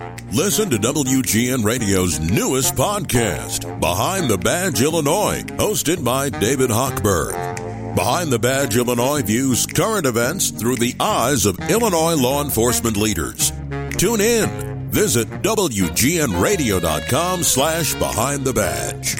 Listen to WGN Radio's newest podcast, Behind the Badge Illinois, hosted by David Hochberg. Behind the Badge Illinois views current events through the eyes of Illinois law enforcement leaders. Tune in. Visit WGNRadio.com/Behind the Badge.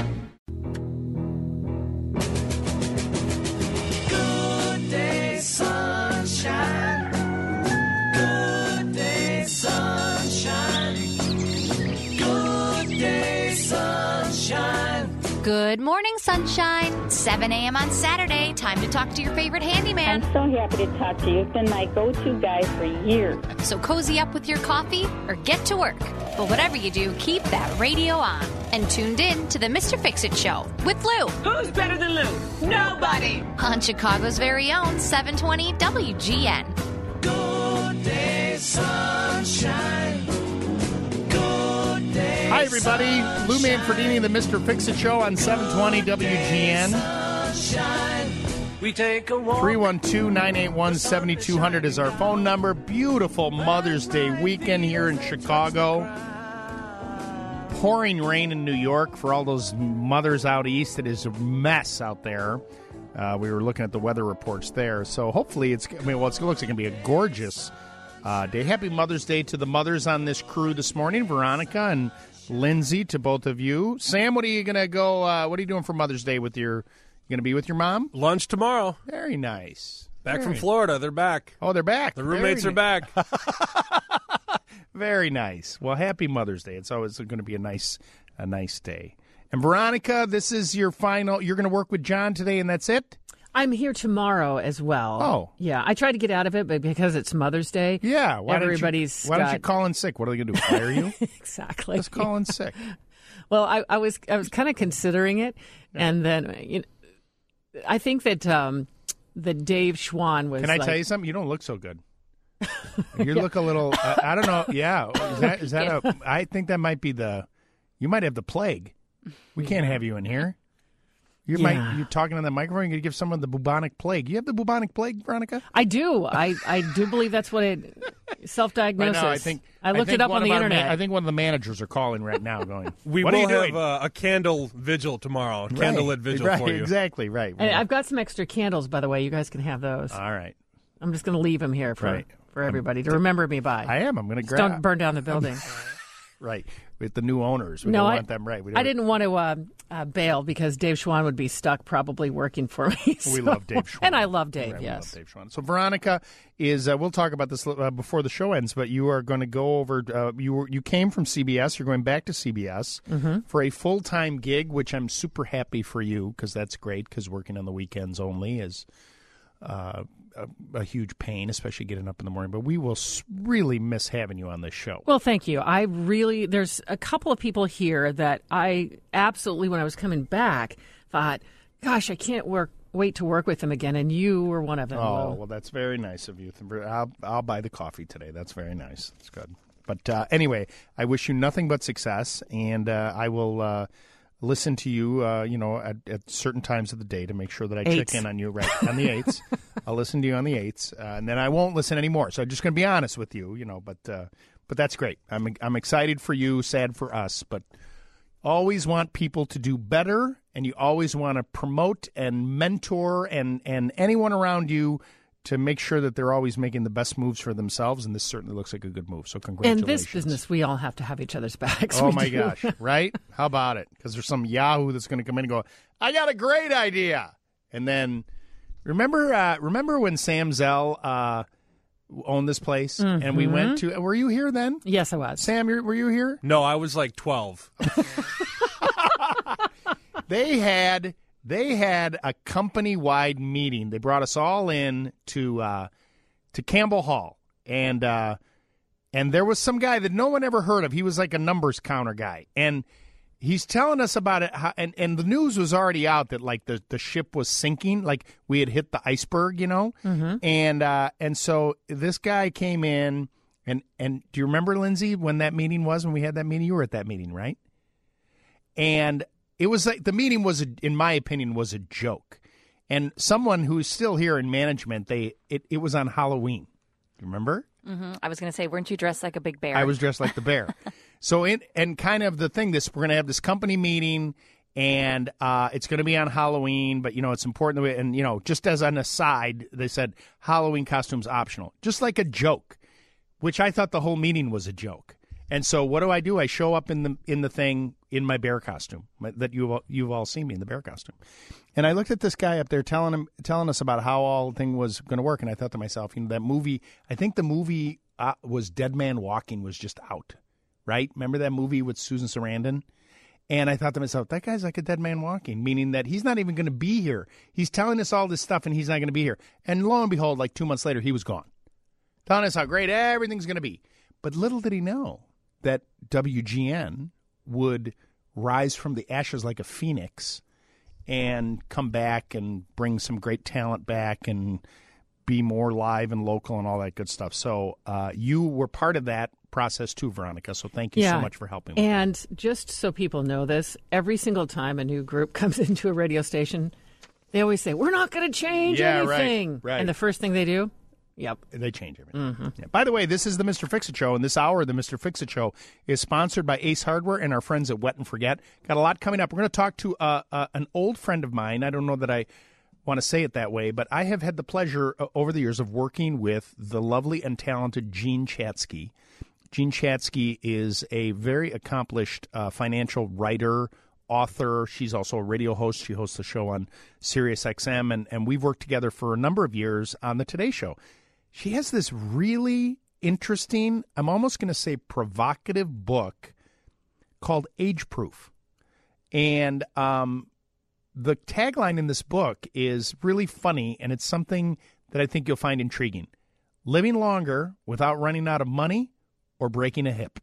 Good day, sunshine. Good day, sunshine. Good day, sunshine. Good morning, sunshine. 7 a.m. on Saturday. Time to talk to your favorite handyman. I'm so happy to talk to you. You've been my go-to guy for years. So cozy up with your coffee or get to work. But whatever you do, keep that radio on. And tuned in to the Mr. Fix-It Show with Lou. Who's better than Lou? Nobody. On Chicago's very own 720 WGN. Good day, sunshine. Good day, Hi, everybody. Lou Manfredini, the Mr. Fix-It Show on 720 WGN. sunshine. We take a walk. 312-981-7200 is our phone number. Beautiful Mother's Day weekend here in Chicago. Pouring rain in New York for all those mothers out east. It is a mess out there. We were looking at the weather reports there. So hopefully it looks like it's going to be a gorgeous day. Happy Mother's Day to the mothers on this crew this morning. Veronica and Lindsay, to both of you. Sam, what are you going to go, what are you doing for Mother's Day with your, you going to be with your mom? Lunch tomorrow. Very nice. Back from Florida. They're back. Oh, they're back. The roommates are back. Very nice. Well, happy Mother's Day. It's always going to be a nice day. And Veronica, this is your final. You're going to work with John today, and that's it? I'm here tomorrow as well. Oh. Yeah, I tried to get out of it, but because it's Mother's Day, Yeah. Why don't you call in sick? What are they going to do, fire you? Exactly. Just call in sick. Well, I was kind of considering it, and then I think that that Dave Schwann was. Can I tell you something? You don't look so good. You look a little. I don't know. Yeah, is that I think that might be you might have the plague. We can't have you in here. You're talking on the microphone. You're going to give someone the bubonic plague. You have the bubonic plague, Veronica? I do. I do believe that's what it. Self-diagnosis. Right now, I looked it up on the internet. I think one of the managers are calling right now, going. We what will are you doing? have a candle vigil tomorrow. A candlelit vigil for you. Exactly. Right. And I've got some extra candles, by the way. You guys can have those. All right. I'm just going to leave them here for everybody to remember me by. I am. I'm going to grab. Don't burn down the building. Right. With the new owners. We don't want them right. I didn't want to bail because Dave Schwann would be stuck probably working for me. We love Dave Schwann. And I love Dave, right, yes. We love Dave Schwann. So Veronica is, we'll talk about this before the show ends, but you are going to go over, you came from CBS, you're going back to CBS for a full-time gig, which I'm super happy for you because that's great because working on the weekends only is a huge pain, especially getting up in the morning. But we will really miss having you on this show. Well, thank you. There's a couple of people here that I absolutely, when I was coming back, thought, gosh, I can't wait to work with them again. And you were one of them. Oh, well, that's very nice of you. I'll buy the coffee today. That's very nice. That's good. But anyway, I wish you nothing but success, and I will listen to you, at certain times of the day to make sure that I check in on you on the 8s. I'll listen to you on the 8s, and then I won't listen anymore. So I'm just going to be honest with you, but that's great. I'm excited for you, sad for us, but always want people to do better, and you always want to promote and mentor and anyone around you to make sure that they're always making the best moves for themselves, and this certainly looks like a good move. So congratulations. In this business, we all have to have each other's backs. Oh, my gosh, right? How about it? Because there's some yahoo that's going to come in and go, I got a great idea. And then remember when Sam Zell owned this place, and we went to – were you here then? Yes, I was. Sam, were you here? No, I was like 12. They had a company-wide meeting. They brought us all in to Campbell Hall, and there was some guy that no one ever heard of. He was like a numbers counter guy, and he's telling us about it. And the news was already out that like the ship was sinking, like we had hit the iceberg, And so this guy came in, and do you remember, Lindsay, when that meeting was? When we had that meeting, you were at that meeting, right? And it was like the meeting was, in my opinion, was a joke. And someone who's still here in management, it was on Halloween. You remember? I was going to say, weren't you dressed like a big bear? I was dressed like the bear. And kind of the thing, we're going to have this company meeting, and it's going to be on Halloween, but, it's important. And, just as an aside, they said Halloween costumes optional, just like a joke, which I thought the whole meeting was a joke. And so what do? I show up in the thing in my bear costume that you've all seen me in, the bear costume. And I looked at this guy up there telling us about how all the thing was going to work. And I thought to myself, that movie, I think the movie was Dead Man Walking was just out, right? Remember that movie with Susan Sarandon? And I thought to myself, that guy's like a dead man walking, meaning that he's not even going to be here. He's telling us all this stuff and he's not going to be here. And lo and behold, like 2 months later, he was gone, telling us how great everything's going to be. But little did he know that WGN would rise from the ashes like a phoenix and come back and bring some great talent back and be more live and local and all that good stuff. So you were part of that process too, Veronica. So thank you so much for helping. And just so people know this, every single time a new group comes into a radio station, they always say, we're not going to change anything. Right. And the first thing they do, they change everything. Yeah. By the way, this is the Mr. Fix-It Show, and this hour of the Mr. Fix-It Show is sponsored by Ace Hardware and our friends at Wet and Forget. Got a lot coming up. We're going to talk to an old friend of mine. I don't know that I want to say it that way, but I have had the pleasure over the years of working with the lovely and talented Jean Chatzky. Jean Chatzky is a very accomplished financial writer, author. She's also a radio host. She hosts a show on Sirius XM, and we've worked together for a number of years on the Today Show. She has this really interesting, I'm almost going to say provocative book called Age Proof. And the tagline in this book is really funny, and it's something that I think you'll find intriguing. Living longer without running out of money or breaking a hip.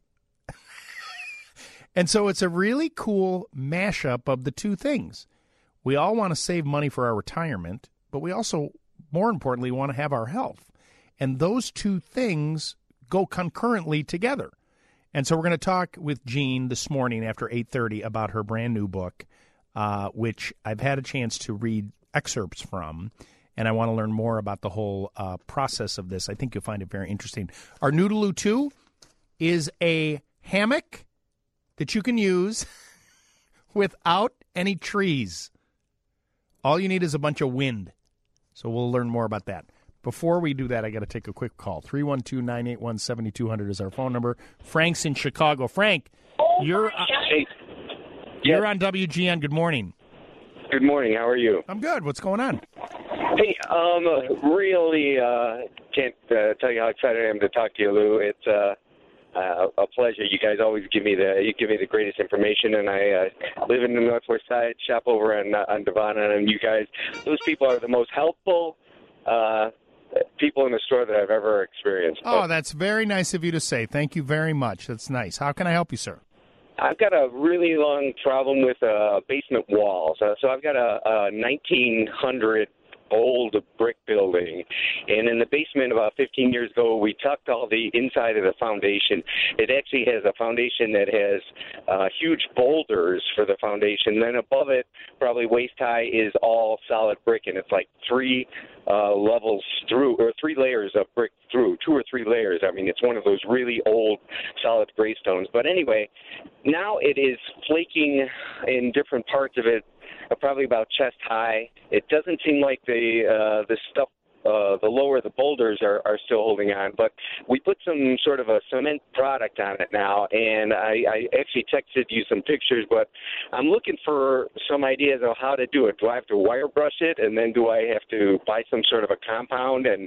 And so it's a really cool mashup of the two things. We all want to save money for our retirement, but we also, more importantly, want to have our health. And those two things go concurrently together. And so we're going to talk with Jean this morning after 8:30 about her brand new book, which I've had a chance to read excerpts from. And I want to learn more about the whole process of this. I think you'll find it very interesting. Our Noodaloo 2 is a hammock that you can use without any trees. All you need is a bunch of wind. So we'll learn more about that. Before we do that, I got to take a quick call. 312-981-7200 is our phone number. Frank's in Chicago. Frank, you're on WGN. Good morning. Good morning. How are you? I'm good. What's going on? Hey, really can't tell you how excited I am to talk to you, Lou. It's a pleasure. You guys always give me the greatest information, and I live in the Northwest Side, shop over on Devon, and you guys, those people are the most helpful people in the store that I've ever experienced. Oh, that's very nice of you to say. Thank you very much. That's nice. How can I help you, sir? I've got a really long problem with basement walls. So I've got a 1900 old brick building, and in the basement about 15 years ago we tucked all the inside of the foundation. It actually has a foundation that has huge boulders for the foundation. Then above it, probably waist high, is all solid brick, and it's like three levels through, or 3 layers of brick through, 2 or 3 layers. I mean, it's one of those really old solid gray stones. But anyway, now it is flaking in different parts of it, probably about chest high. It doesn't seem like the stuff, the lower the boulders are still holding on. But we put some sort of a cement product on it now, and I actually texted you some pictures, but I'm looking for some ideas of how to do it. Do I have to wire brush it, and then do I have to buy some sort of a compound? And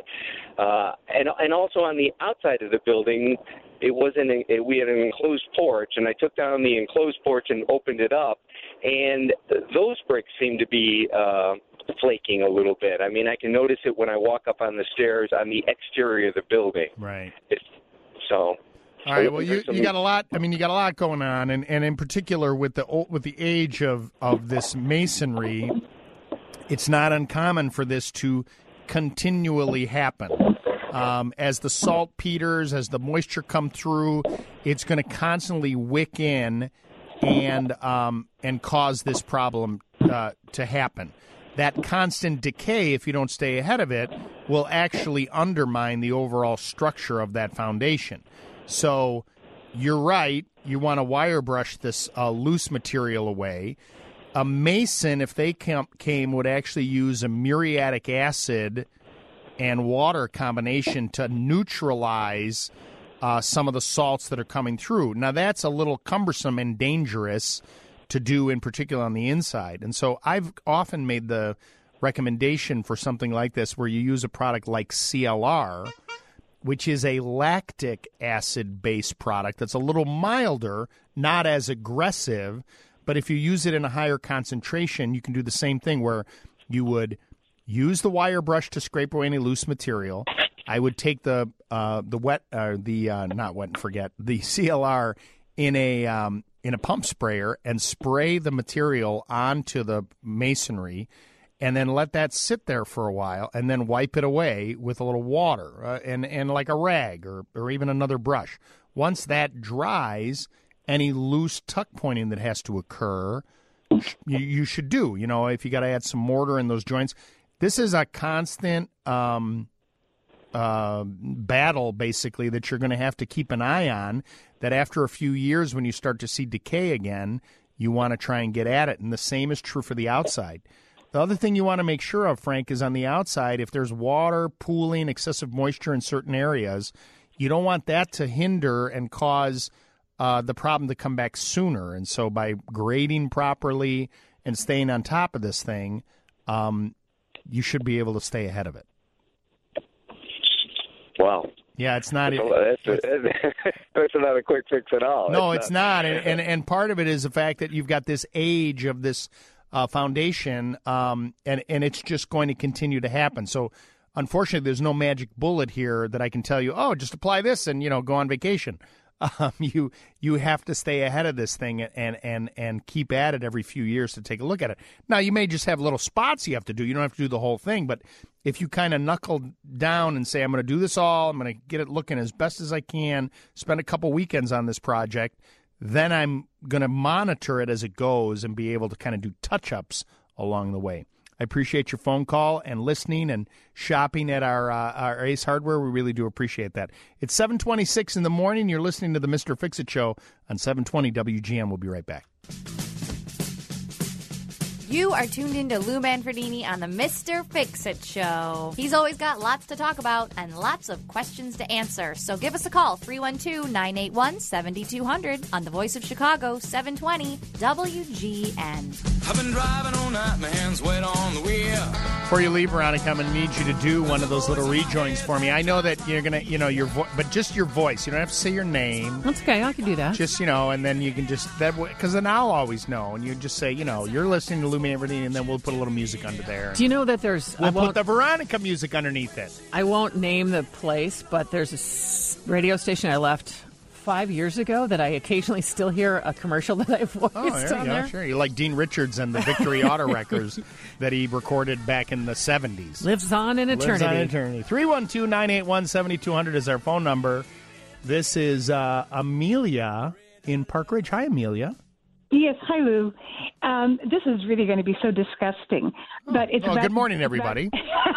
also on the outside of the building, we had an enclosed porch, and I took down the enclosed porch and opened it up, and those bricks seem to be flaking a little bit. I mean, I can notice it when I walk up on the stairs on the exterior of the building. Right. All right. Well, you got a lot. I mean, you got a lot going on, and in particular with the age of this masonry, it's not uncommon for this to continually happen. As the saltpeters, as the moisture come through, it's going to constantly wick in and cause this problem to happen. that constant decay, if you don't stay ahead of it, will actually undermine the overall structure of that foundation. So you're right. You want to wire brush this loose material away. A mason, if they came, would actually use a muriatic acid and water combination to neutralize some of the salts that are coming through. Now, that's a little cumbersome and dangerous to do, in particular on the inside. And so I've often made the recommendation for something like this where you use a product like CLR, which is a lactic acid-based product that's a little milder, not as aggressive, but if you use it in a higher concentration, you can do the same thing where you would use the wire brush to scrape away any loose material. I would take the CLR in a pump sprayer and spray the material onto the masonry, and then let that sit there for a while, and then wipe it away with a little water and like a rag or even another brush. Once that dries, any loose tuck pointing that has to occur, you should do. You know, if you got to add some mortar in those joints. This is a constant battle, basically, that you're going to have to keep an eye on, that after a few years when you start to see decay again, you want to try and get at it. And the same is true for the outside. The other thing you want to make sure of, Frank, is on the outside, if there's water, pooling, excessive moisture in certain areas, you don't want that to hinder and cause the problem to come back sooner. And so by grading properly and staying on top of this thing, you should be able to stay ahead of it. Wow. Yeah, it's not. That's not a quick fix at all. No, it's not. And part of it is the fact that you've got this age of this foundation, and it's just going to continue to happen. So, unfortunately, there's no magic bullet here that I can tell you, oh, just apply this and, go on vacation. You have to stay ahead of this thing and keep at it every few years to take a look at it. Now, you may just have little spots you have to do. You don't have to do the whole thing, but if you kind of knuckle down and say, I'm going to do this all, I'm going to get it looking as best as I can, spend a couple weekends on this project, then I'm going to monitor it as it goes and be able to kind of do touch-ups along the way. I appreciate your phone call and listening and shopping at our Ace Hardware. We really do appreciate that. It's 7:26 in the morning. You're listening to the Mr. Fix-It Show on 720 WGN. We'll be right back. You are tuned into Lou Manfredini on the Mr. Fix-It Show. He's always got lots to talk about and lots of questions to answer. So give us a call, 312-981-7200 on the Voice of Chicago, 720 WGN. I've been driving all night, my hands wet on the wheel. Before you leave, Veronica, I'm going to need you to do one of those little rejoins for me. I know that you're going to, but just your voice. You don't have to say your name. That's okay. I can do that. Just, and then you can just, because then I'll always know. And you just say, you're listening to Lou Manfredini, and then we'll put a little music under there. Do you know that there's... We'll put the Veronica music underneath it. I won't name the place, but there's a radio station I left 5 years ago that I occasionally still hear a commercial that I voiced on there. Sure. You're like Dean Richards and the Victory Auto Wreckers that he recorded back in the 70s. Lives on in eternity. 312-981-7200 is our phone number. This is Amelia in Park Ridge. Hi, Amelia. Yes, hi, Lou. This is really going to be so disgusting. But it's good morning, everybody.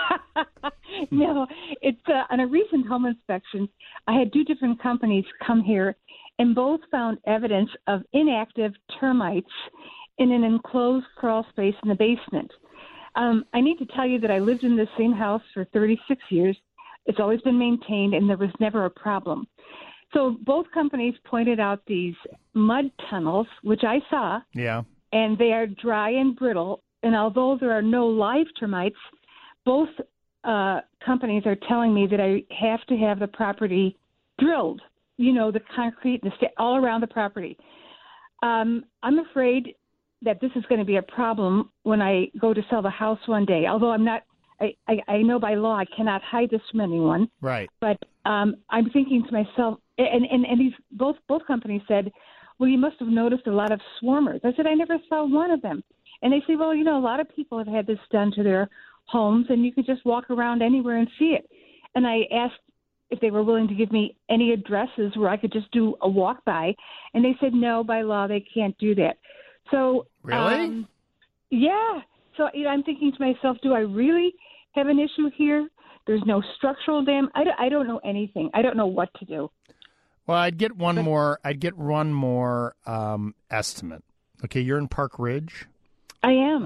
No, it's on a recent home inspection. I had two different companies come here, and both found evidence of inactive termites in an enclosed crawl space in the basement. I need to tell you that I lived in the same house for 36 years. It's always been maintained, and there was never a problem. So both companies pointed out these mud tunnels, which I saw. Yeah. And they are dry and brittle. And although there are no live termites, both companies are telling me that I have to have the property drilled, the concrete all around the property. I'm afraid that this is going to be a problem when I go to sell the house one day, although I'm not. I know by law I cannot hide this from anyone. Right. But I'm thinking to myself, and these both companies said, well, you must have noticed a lot of swarmers. I said, I never saw one of them. And they say, well, a lot of people have had this done to their homes, and you could just walk around anywhere and see it. And I asked if they were willing to give me any addresses where I could just do a walk by, and they said, no, by law they can't do that. So really, yeah. So I'm thinking to myself, do I really have an issue here? There's no structural damage. I don't know anything. I don't know what to do. Well, I'd get one more. I'd get one more estimate. Okay, you're in Park Ridge. I am.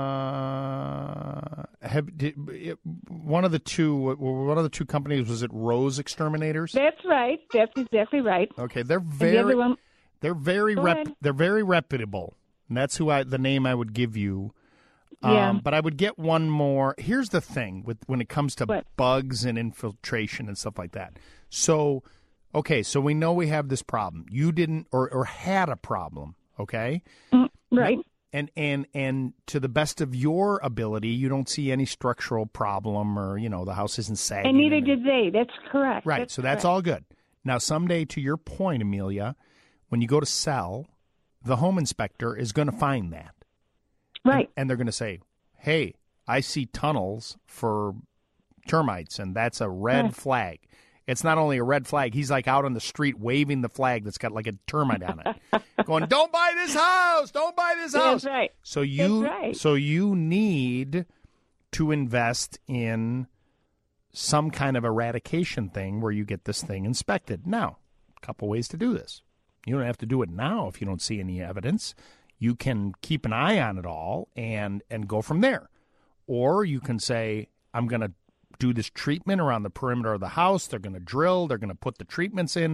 One of the two companies, was it Rose Exterminators? That's right. That's exactly right. Okay, they're Go ahead. they're very reputable. And that's the name I would give you. Yeah. But I would get one more. Here's the thing when it comes to What? bugs and infiltration and stuff like that. So, okay, so we know we have this problem. You didn't or had a problem, okay? Right. And to the best of your ability, you don't see any structural problem or, the house isn't sagging. And neither did they. That's correct. Right, That's so that's correct. all good. Now, someday, to your point, Amelia, when you go to sell, the home inspector is going to find that. Right. And they're going to say, hey, I see tunnels for termites, and that's a red flag. It's not only a red flag. He's like out on the street waving the flag that's got like a termite on it, going, "Don't buy this house! Don't buy this house!" That's right. So you, That's right. so you need to invest in some kind of eradication thing where you get this thing inspected. Now, a couple ways to do this. You don't have to do it now if you don't see any evidence. You can keep an eye on it all and go from there, or you can say, "I'm going to do this treatment around the perimeter of the house. They're going to drill. They're going to put the treatments in,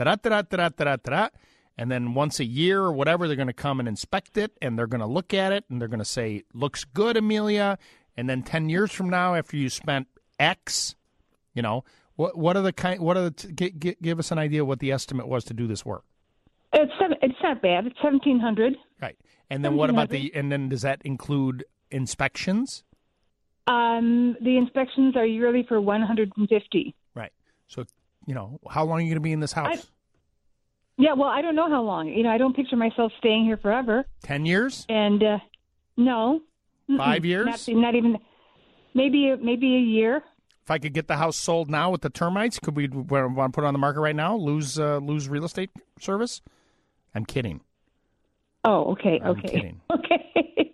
and then once a year or whatever, they're going to come and inspect it, and they're going to look at it, and they're going to say, looks good, Amelia. And then 10 years from now, after you spent X, what are the give us an idea what the estimate was to do this work. It's not bad. It's $1,700. Right. And then what about and then does that include inspections? The inspections are yearly for $150. Right. So, how long are you going to be in this house? I don't know how long. I don't picture myself staying here forever. 10 years? And no. 5 years? Not even. Maybe a year. If I could get the house sold now with the termites, could we want to put it on the market right now? Lose real estate service? I'm kidding. Oh, okay. I'm Okay. kidding. Okay.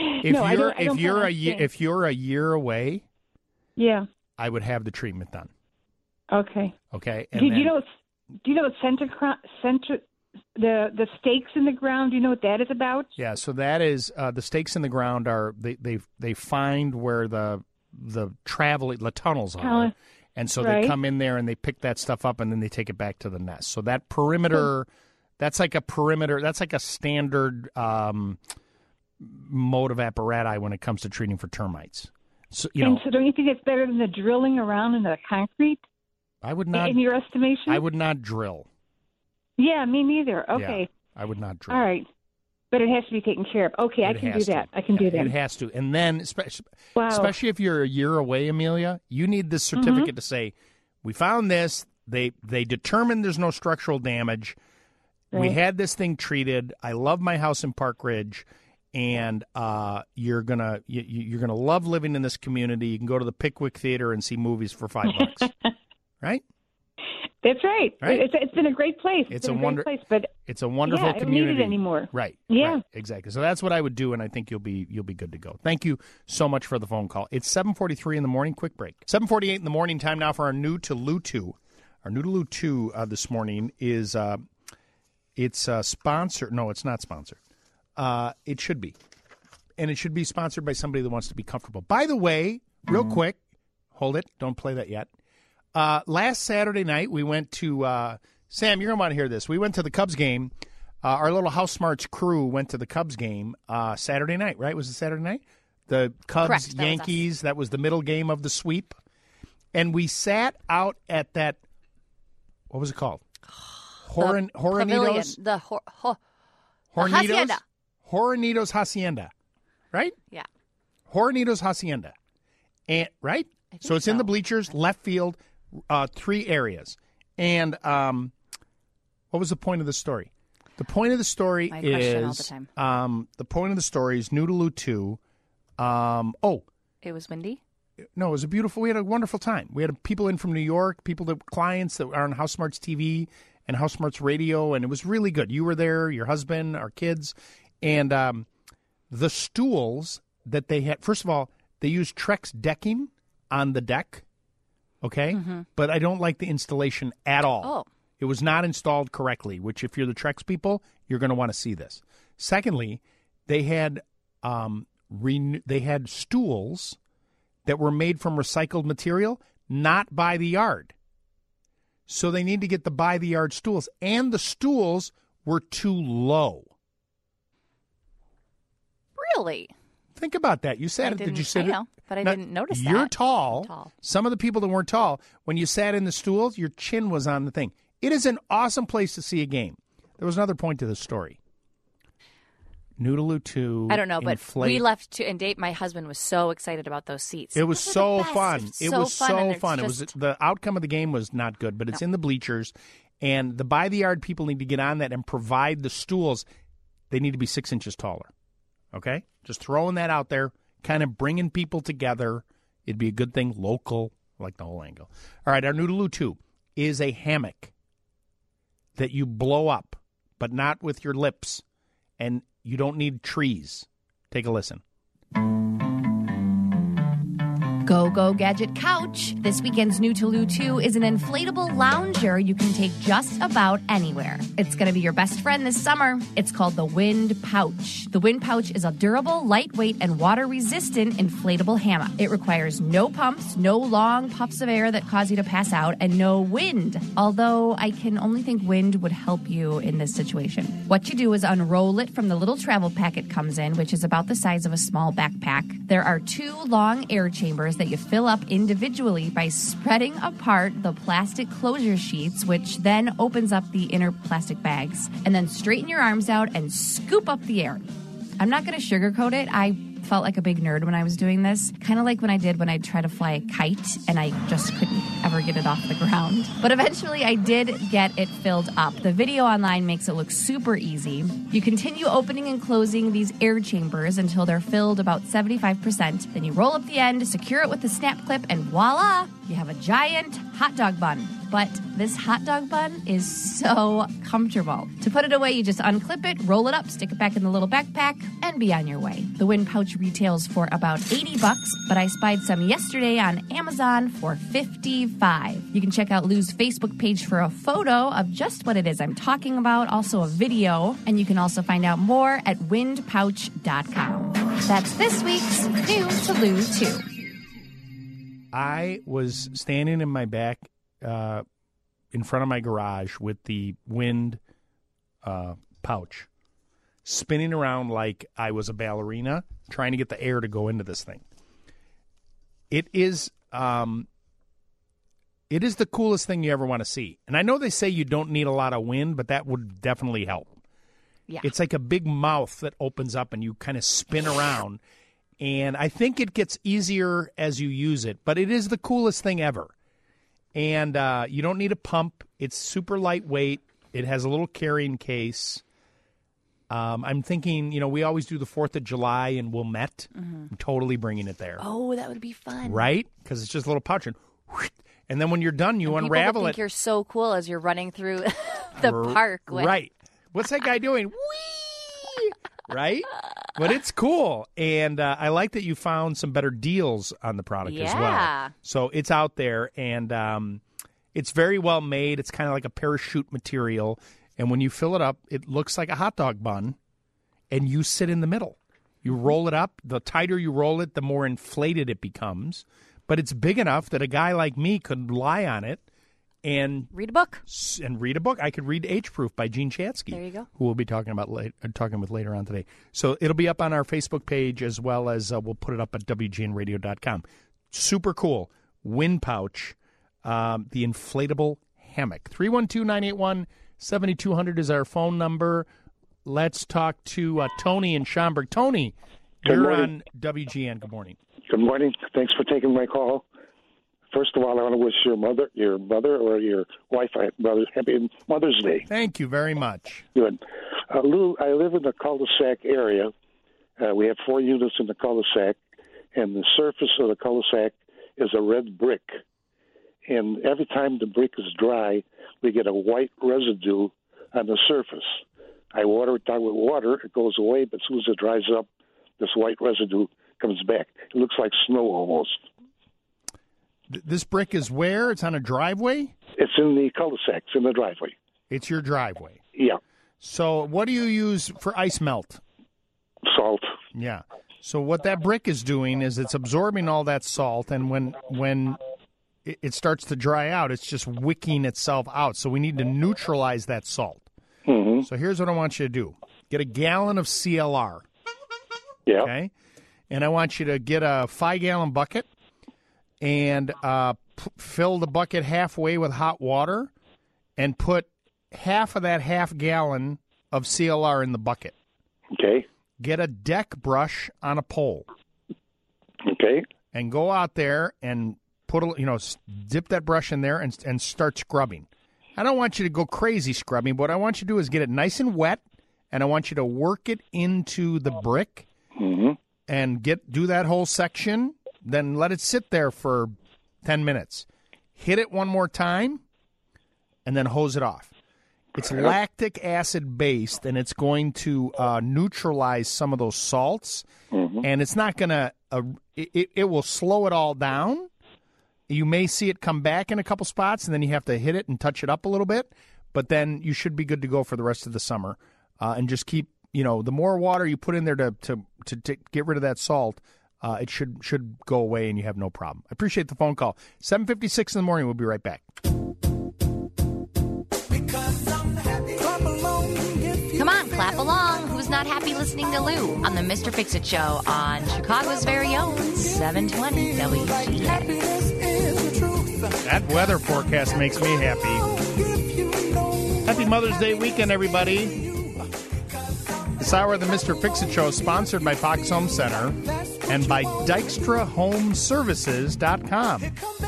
If you're a year away, yeah, I would have the treatment done. Okay. Okay. Do you know what center the stakes in the ground? Do you know what that is about? Yeah. So that is the stakes in the ground are they find where the tunnels are, and so they come in there and they pick that stuff up and then they take it back to the nest. So that perimeter, that's like a perimeter. That's like a standard mode of apparatus when it comes to treating for termites. So so don't you think it's better than the drilling around in the concrete? I would not. In your estimation, I would not drill. Yeah, me neither. Okay, yeah, I would not drill. All right, but it has to be taken care of. Okay, I can do that. I can do that. It has to, and then especially if you're a year away, Amelia, you need this certificate to say, we found this. They determined there's no structural damage. Right. We had this thing treated. I love my house in Park Ridge. And you're gonna love living in this community. You can go to the Pickwick Theater and see movies for $5, right? That's right. It's been a great place. It's a wonderful place, but it's a wonderful community. I don't need it anymore. Right. Yeah. Right, exactly. So that's what I would do, and I think you'll be good to go. Thank you so much for the phone call. It's 7:43 in the morning. Quick break. 7:48 in the morning. Time now for our new to Lou 2. Our new to Lou 2 this morning is it's sponsored. No, it's not sponsored. It should be. And it should be sponsored by somebody that wants to be comfortable. By the way, real quick, hold it. Don't play that yet. Last Saturday night, we went to Sam, you're going to want to hear this. We went to the Cubs game. Our little House Smarts crew went to the Cubs game Saturday night, right? Was it Saturday night? The Cubs, correct, Yankees, that was the middle game of the sweep. And we sat out at that, what was it called? Hornitos? The Hornitos? Hacienda. Hornitos Hacienda, right? Yeah. Hornitos Hacienda, and right. So it's in the bleachers, left field, 3 areas. And what was the point of the story? The point of the story My is question all the time. The point of the story is Noodaloo 2. It was windy. No, it was beautiful. We had a wonderful time. We had people in from New York, clients that are on House Smarts TV and House Smarts Radio, and it was really good. You were there, your husband, our kids. And the stools that they had. First of all, they used Trex decking on the deck, okay? But I don't like the installation at all. Oh. It was not installed correctly, which if you're the Trex people, you're going to want to see this. Secondly, they had stools that were made from recycled material, not by the yard. So they need to get the by the yard stools, and the stools were too low. Really? Think about that. You sat. Did you sit? I know, but I didn't notice that. You're tall. I'm tall. Some of the people that weren't tall, when you sat in the stools, your chin was on the thing. It is an awesome place to see a game. There was another point to the story. Noodaloo 2. I don't know, but we left and Dave, my husband, was so excited about those seats. It was so fun. It was so fun. It was the outcome of the game was not good, but it's in the bleachers, and the by the yard people need to get on that and provide the stools. They need to be 6 inches taller. Okay, just throwing that out there, kind of bringing people together. It'd be a good thing, local, like the whole angle. All right, our Noodaloo 2 is a hammock that you blow up, but not with your lips, and you don't need trees. Take a listen. Go, go, Gadget Couch. This weekend's Noodaloo 2 is an inflatable lounger you can take just about anywhere. It's going to be your best friend this summer. It's called the Wind Pouch. The Wind Pouch is a durable, lightweight, and water-resistant inflatable hammock. It requires no pumps, no long puffs of air that cause you to pass out, and no wind. Although I can only think wind would help you in this situation. What you do is unroll it from the little travel pack it comes in, which is about the size of a small backpack. There are 2 long air chambers that you fill up individually by spreading apart the plastic closure sheets, which then opens up the inner plastic bags. And then straighten your arms out and scoop up the air. I'm not going to sugarcoat it. I felt like a big nerd when I was doing this. Kind of like when I'd try to fly a kite and I just couldn't ever get it off the ground. But eventually I did get it filled up. The video online makes it look super easy. You continue opening and closing these air chambers until they're filled about 75%. Then you roll up the end, secure it with a snap clip, and voila, you have a giant hot dog bun. But this hot dog bun is so comfortable. To put it away, you just unclip it, roll it up, stick it back in the little backpack, and be on your way. The Wind Pouch retails for about $80, but I spied some yesterday on Amazon for $55. You can check out Lou's Facebook page for a photo of just what it is I'm talking about, also a video, and you can also find out more at windpouch.com. That's this week's Noodaloo 2. I was standing in my back in front of my garage with the Wind pouch, spinning around like I was a ballerina, trying to get the air to go into this thing. It is the coolest thing you ever want to see. And I know they say you don't need a lot of wind, but that would definitely help. Yeah. It's like a big mouth that opens up and you kind of spin around. And I think it gets easier as you use it, but it is the coolest thing ever. And you don't need a pump. It's super lightweight. It has a little carrying case. I'm thinking, we always do the 4th of July in Wilmette. Mm-hmm. I'm totally bringing it there. Oh, that would be fun. Right? Because it's just a little pouch. And then when you're done, you unravel people would think you're so cool as you're running through the park. Right. What's that guy doing? Whee! Right? But it's cool. And I like that you found some better deals on the product as well. So it's out there, and it's very well made. It's kind of like a parachute material. And when you fill it up, it looks like a hot dog bun, and you sit in the middle. You roll it up. The tighter you roll it, the more inflated it becomes. But it's big enough that a guy like me could lie on it and read a book. I could read H-Proof by Gene Chatsky. There you go. Who we'll be talking with later on today. So it'll be up on our Facebook page as well as we'll put it up at WGNradio.com. Super cool. Wind Pouch, the inflatable hammock. 312-981-7200 is our phone number. Let's talk to Tony in Schaumburg. Tony, you're on WGN. Good morning. Good morning. Thanks for taking my call. First of all, I want to wish your mother or your wife, happy Mother's Day. Thank you very much. Good. Lou, I live in the cul-de-sac area. We have 4 units in the cul-de-sac, and the surface of the cul-de-sac is a red brick. And every time the brick is dry, we get a white residue on the surface. I water it down with water. It goes away, but as soon as it dries up, this white residue comes back. It looks like snow almost. This brick is where? It's on a driveway? It's in the cul-de-sac. It's in the driveway. It's your driveway. Yeah. So what do you use for ice melt? Salt. Yeah. So what that brick is doing is it's absorbing all that salt, and when it starts to dry out, it's just wicking itself out. So we need to neutralize that salt. Mm-hmm. So here's what I want you to do. Get a gallon of CLR. Yeah. Okay? And I want you to get a 5-gallon bucket and fill the bucket halfway with hot water and put half of that half gallon of CLR in the bucket. Okay. Get a deck brush on a pole. Okay. And go out there and dip that brush in there and start scrubbing. I don't want you to go crazy scrubbing. What I want you to do is get it nice and wet, and I want you to work it into the brick and do that whole section, then let it sit there for 10 minutes. Hit it one more time, and then hose it off. It's lactic acid based, and it's going to neutralize some of those salts, and it's not going to it will slow it all down. You may see it come back in a couple spots, and then you have to hit it and touch it up a little bit, but then you should be good to go for the rest of the summer. And just keep, the more water you put in there to get rid of that salt, it should go away, and you have no problem. I appreciate the phone call. 7:56 in the morning. We'll be right back. Come on, clap along. Who's not happy listening to Lou on the Mr. Fix-It Show on Chicago's very own 720 WGN. That weather forecast makes me happy. Happy Mother's Day weekend, everybody. This hour of the Mr. Fix-It Show is sponsored by Fox Home Center and by DykstraHomeservices.com.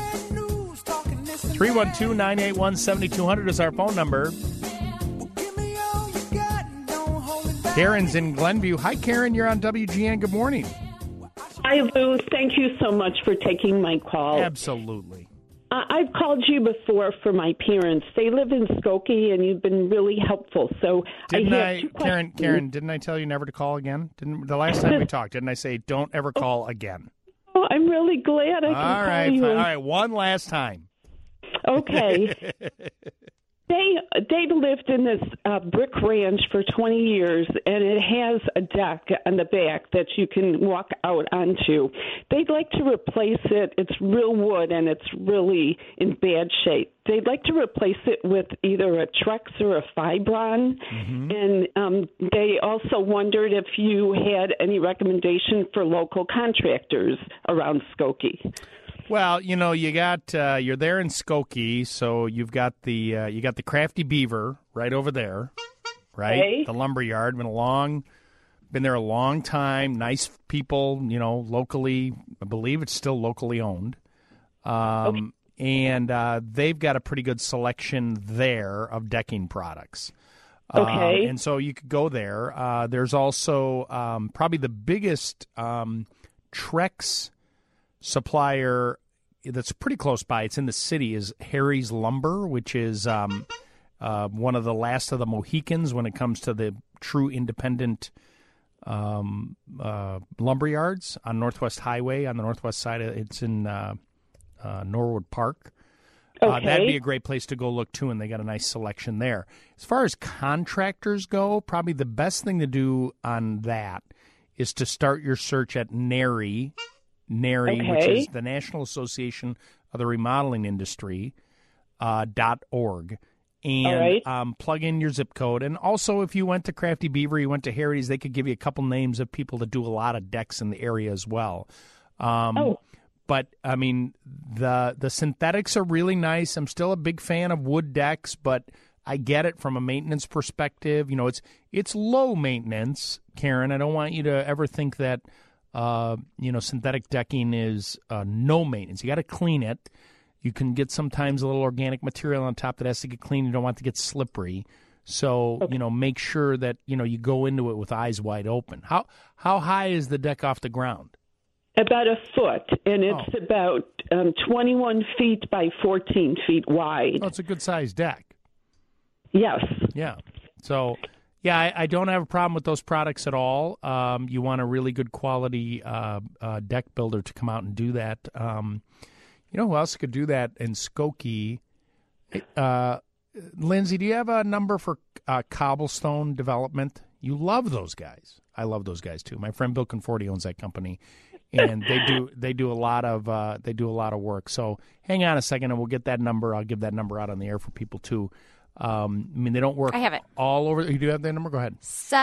312-981-7200 is our phone number. Karen's in Glenview. Hi, Karen. You're on WGN. Good morning. Hi, Lou. Thank you so much for taking my call. Absolutely. I've called you before for my parents. They live in Skokie, and you've been really helpful. So I have two questions. Karen, didn't I tell you never to call again? The last time we talked, didn't I say don't ever call again? Oh, I'm really glad I can call you. All right, one last time. Okay. They lived in this brick ranch for 20 years, and it has a deck on the back that you can walk out onto. They'd like to replace it. It's real wood, and it's really in bad shape. They'd like to replace it with either a Trex or a Fibron, and they also wondered if you had any recommendation for local contractors around Skokie. Well, you got you're there in Skokie, so you've got the Crafty Beaver right over there, right? Okay. The lumber yard. Been there a long time. Nice people, locally. I believe it's still locally owned. And they've got a pretty good selection there of decking products. Okay. And so you could go there. There's also probably the biggest Trex supplier that's pretty close by. It's in the city. Is Harry's Lumber, which is one of the last of the Mohicans when it comes to the true independent lumber yards on Northwest Highway on the northwest side. It's in Norwood Park. Okay. That'd be a great place to go look too, and they got a nice selection there. As far as contractors go, probably the best thing to do on that is to start your search at NARI, which is the National Association of the Remodeling Industry, .org. And plug in your zip code. And also, if you went to Crafty Beaver, you went to Harry's, they could give you a couple names of people that do a lot of decks in the area as well. But, I mean, the synthetics are really nice. I'm still a big fan of wood decks, but I get it from a maintenance perspective. It's low maintenance, Karen. I don't want you to ever think that synthetic decking is no maintenance. You got to clean it. You can get sometimes a little organic material on top that has to get cleaned. You don't want it to get slippery. So, make sure that, you go into it with eyes wide open. How high is the deck off the ground? About a foot, and it's about 21 feet by 14 feet wide. Oh, it's a good-sized deck. Yes. Yeah. So, Yeah, I don't have a problem with those products at all. You want a really good quality deck builder to come out and do that. You know who else could do that in Skokie? Lindsay, do you have a number for Cobblestone Development? You love those guys. I love those guys too. My friend Bill Conforti owns that company, and they do a lot of work. So hang on a second, and we'll get that number. I'll give that number out on the air for people too. I mean, they don't work. I have it all over. You do have that number? Go ahead.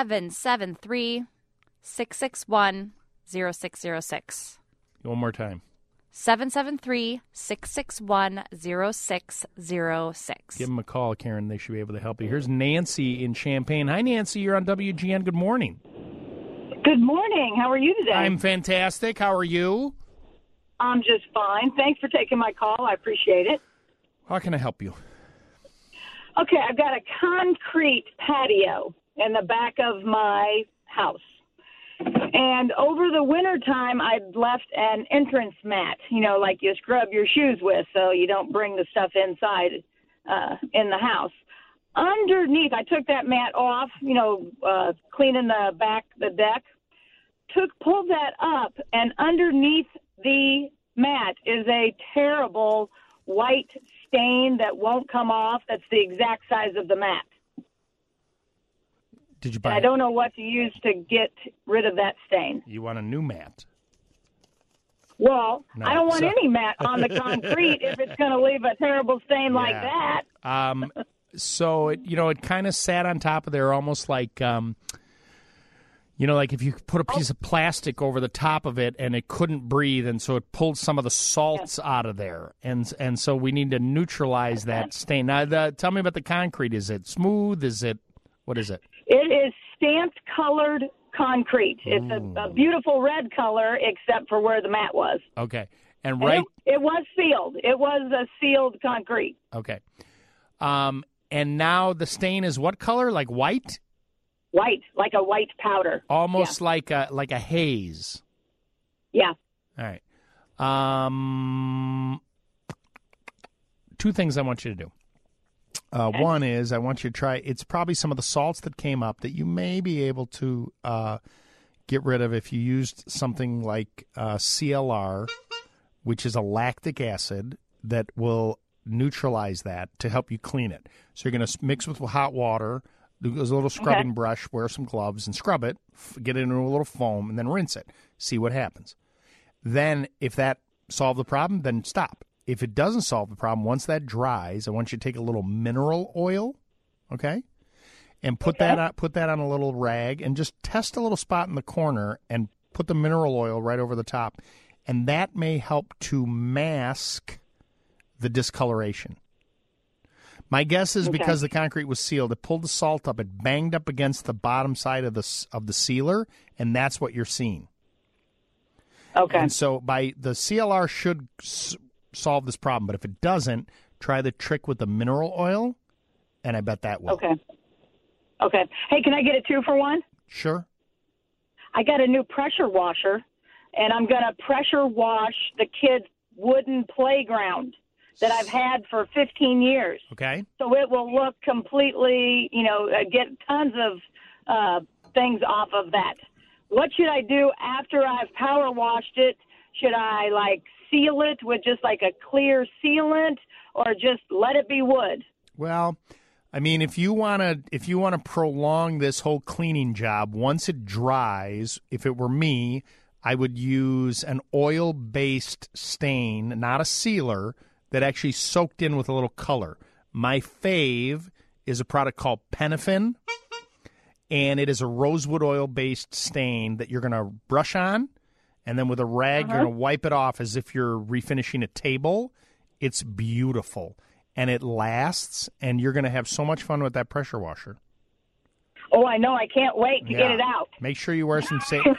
773-661-0606. One more time. 773-661-0606. Give them a call, Karen. They should be able to help you. Here's Nancy in Champaign. Hi, Nancy. You're on WGN. Good morning. Good morning. How are you today? I'm fantastic. How are you? I'm just fine. Thanks for taking my call. I appreciate it. How can I help you? Okay, I've got a concrete patio in the back of my house. And over the wintertime, I'd left an entrance mat, like you scrub your shoes with so you don't bring the stuff inside in the house. Underneath, I took that mat off, cleaning the deck, pulled that up, and underneath the mat is a terrible white stain that won't come off. That's the exact size of the mat. Did you buy? And I don't know what to use to get rid of that stain. You want a new mat? Well, no, I don't want any mat on the concrete if it's going to leave a terrible stain like that. So it kind of sat on top of there, almost like like if you put a piece of plastic over the top of it and it couldn't breathe, and so it pulled some of the salts out of there, and so we need to neutralize that stain. Now, tell me about the concrete. Is it smooth? What is it? It is stamped colored concrete. It's a beautiful red color, except for where the mat was. Okay, it was sealed. It was a sealed concrete. Okay, and now the stain is what color? Like white? White, like a white powder. Almost like a haze. Yeah. All right. Two things I want you to do. One is I want you to try, it's probably some of the salts that came up that you may be able to get rid of if you used something like CLR, which is a lactic acid that will neutralize that to help you clean it. So you're going to mix with hot water, do a little scrubbing brush, wear some gloves, and scrub it, get it into a little foam, and then rinse it. See what happens. Then if that solved the problem, then stop. If it doesn't solve the problem, once that dries, I want you to take a little mineral oil, okay, and put that on a little rag and just test a little spot in the corner and put the mineral oil right over the top, and that may help to mask the discoloration. My guess is because the concrete was sealed, it pulled the salt up, it banged up against the bottom side of the sealer, and that's what you're seeing. Okay. And so the CLR should solve this problem, but if it doesn't, try the trick with the mineral oil, and I bet that will. Okay. Hey, can I get a 2-for-1? Sure. I got a new pressure washer, and I'm going to pressure wash the kids' wooden playground that I've had for 15 years. Okay. So it will look completely, get tons of things off of that. What should I do after I've power washed it? Should I, seal it with just a clear sealant, or just let it be wood? Well, I mean, if you want to prolong this whole cleaning job, once it dries, if it were me, I would use an oil-based stain, not a sealer, that actually soaked in with a little color. My fave is a product called Penafin, and it is a rosewood oil-based stain that you're going to brush on, and then with a rag, you're going to wipe it off as if you're refinishing a table. It's beautiful, and it lasts, and you're going to have so much fun with that pressure washer. Oh, I know. I can't wait to get it out. Make sure you wear some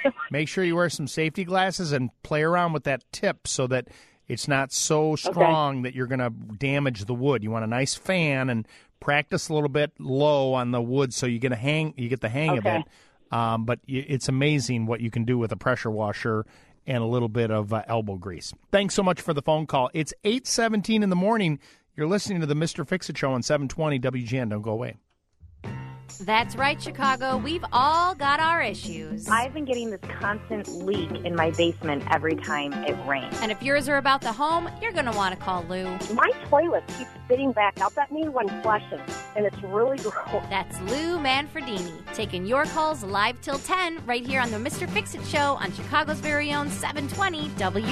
safety glasses and play around with that tip so that it's not so strong that you're going to damage the wood. You want a nice fan and practice a little bit low on the wood so you get the hang of it. But it's amazing what you can do with a pressure washer and a little bit of elbow grease. Thanks so much for the phone call. It's 8:17 in the morning. You're listening to the Mr. Fix-It Show on 720 WGN. Don't go away. That's right, Chicago. We've all got our issues. I've been getting this constant leak in my basement every time it rains. And if yours are about the home, you're going to want to call Lou. My toilet keeps spitting back up at me when flushing, and it's really gross. That's Lou Manfredini, taking your calls live till 10 right here on the Mr. Fix-It Show on Chicago's very own 720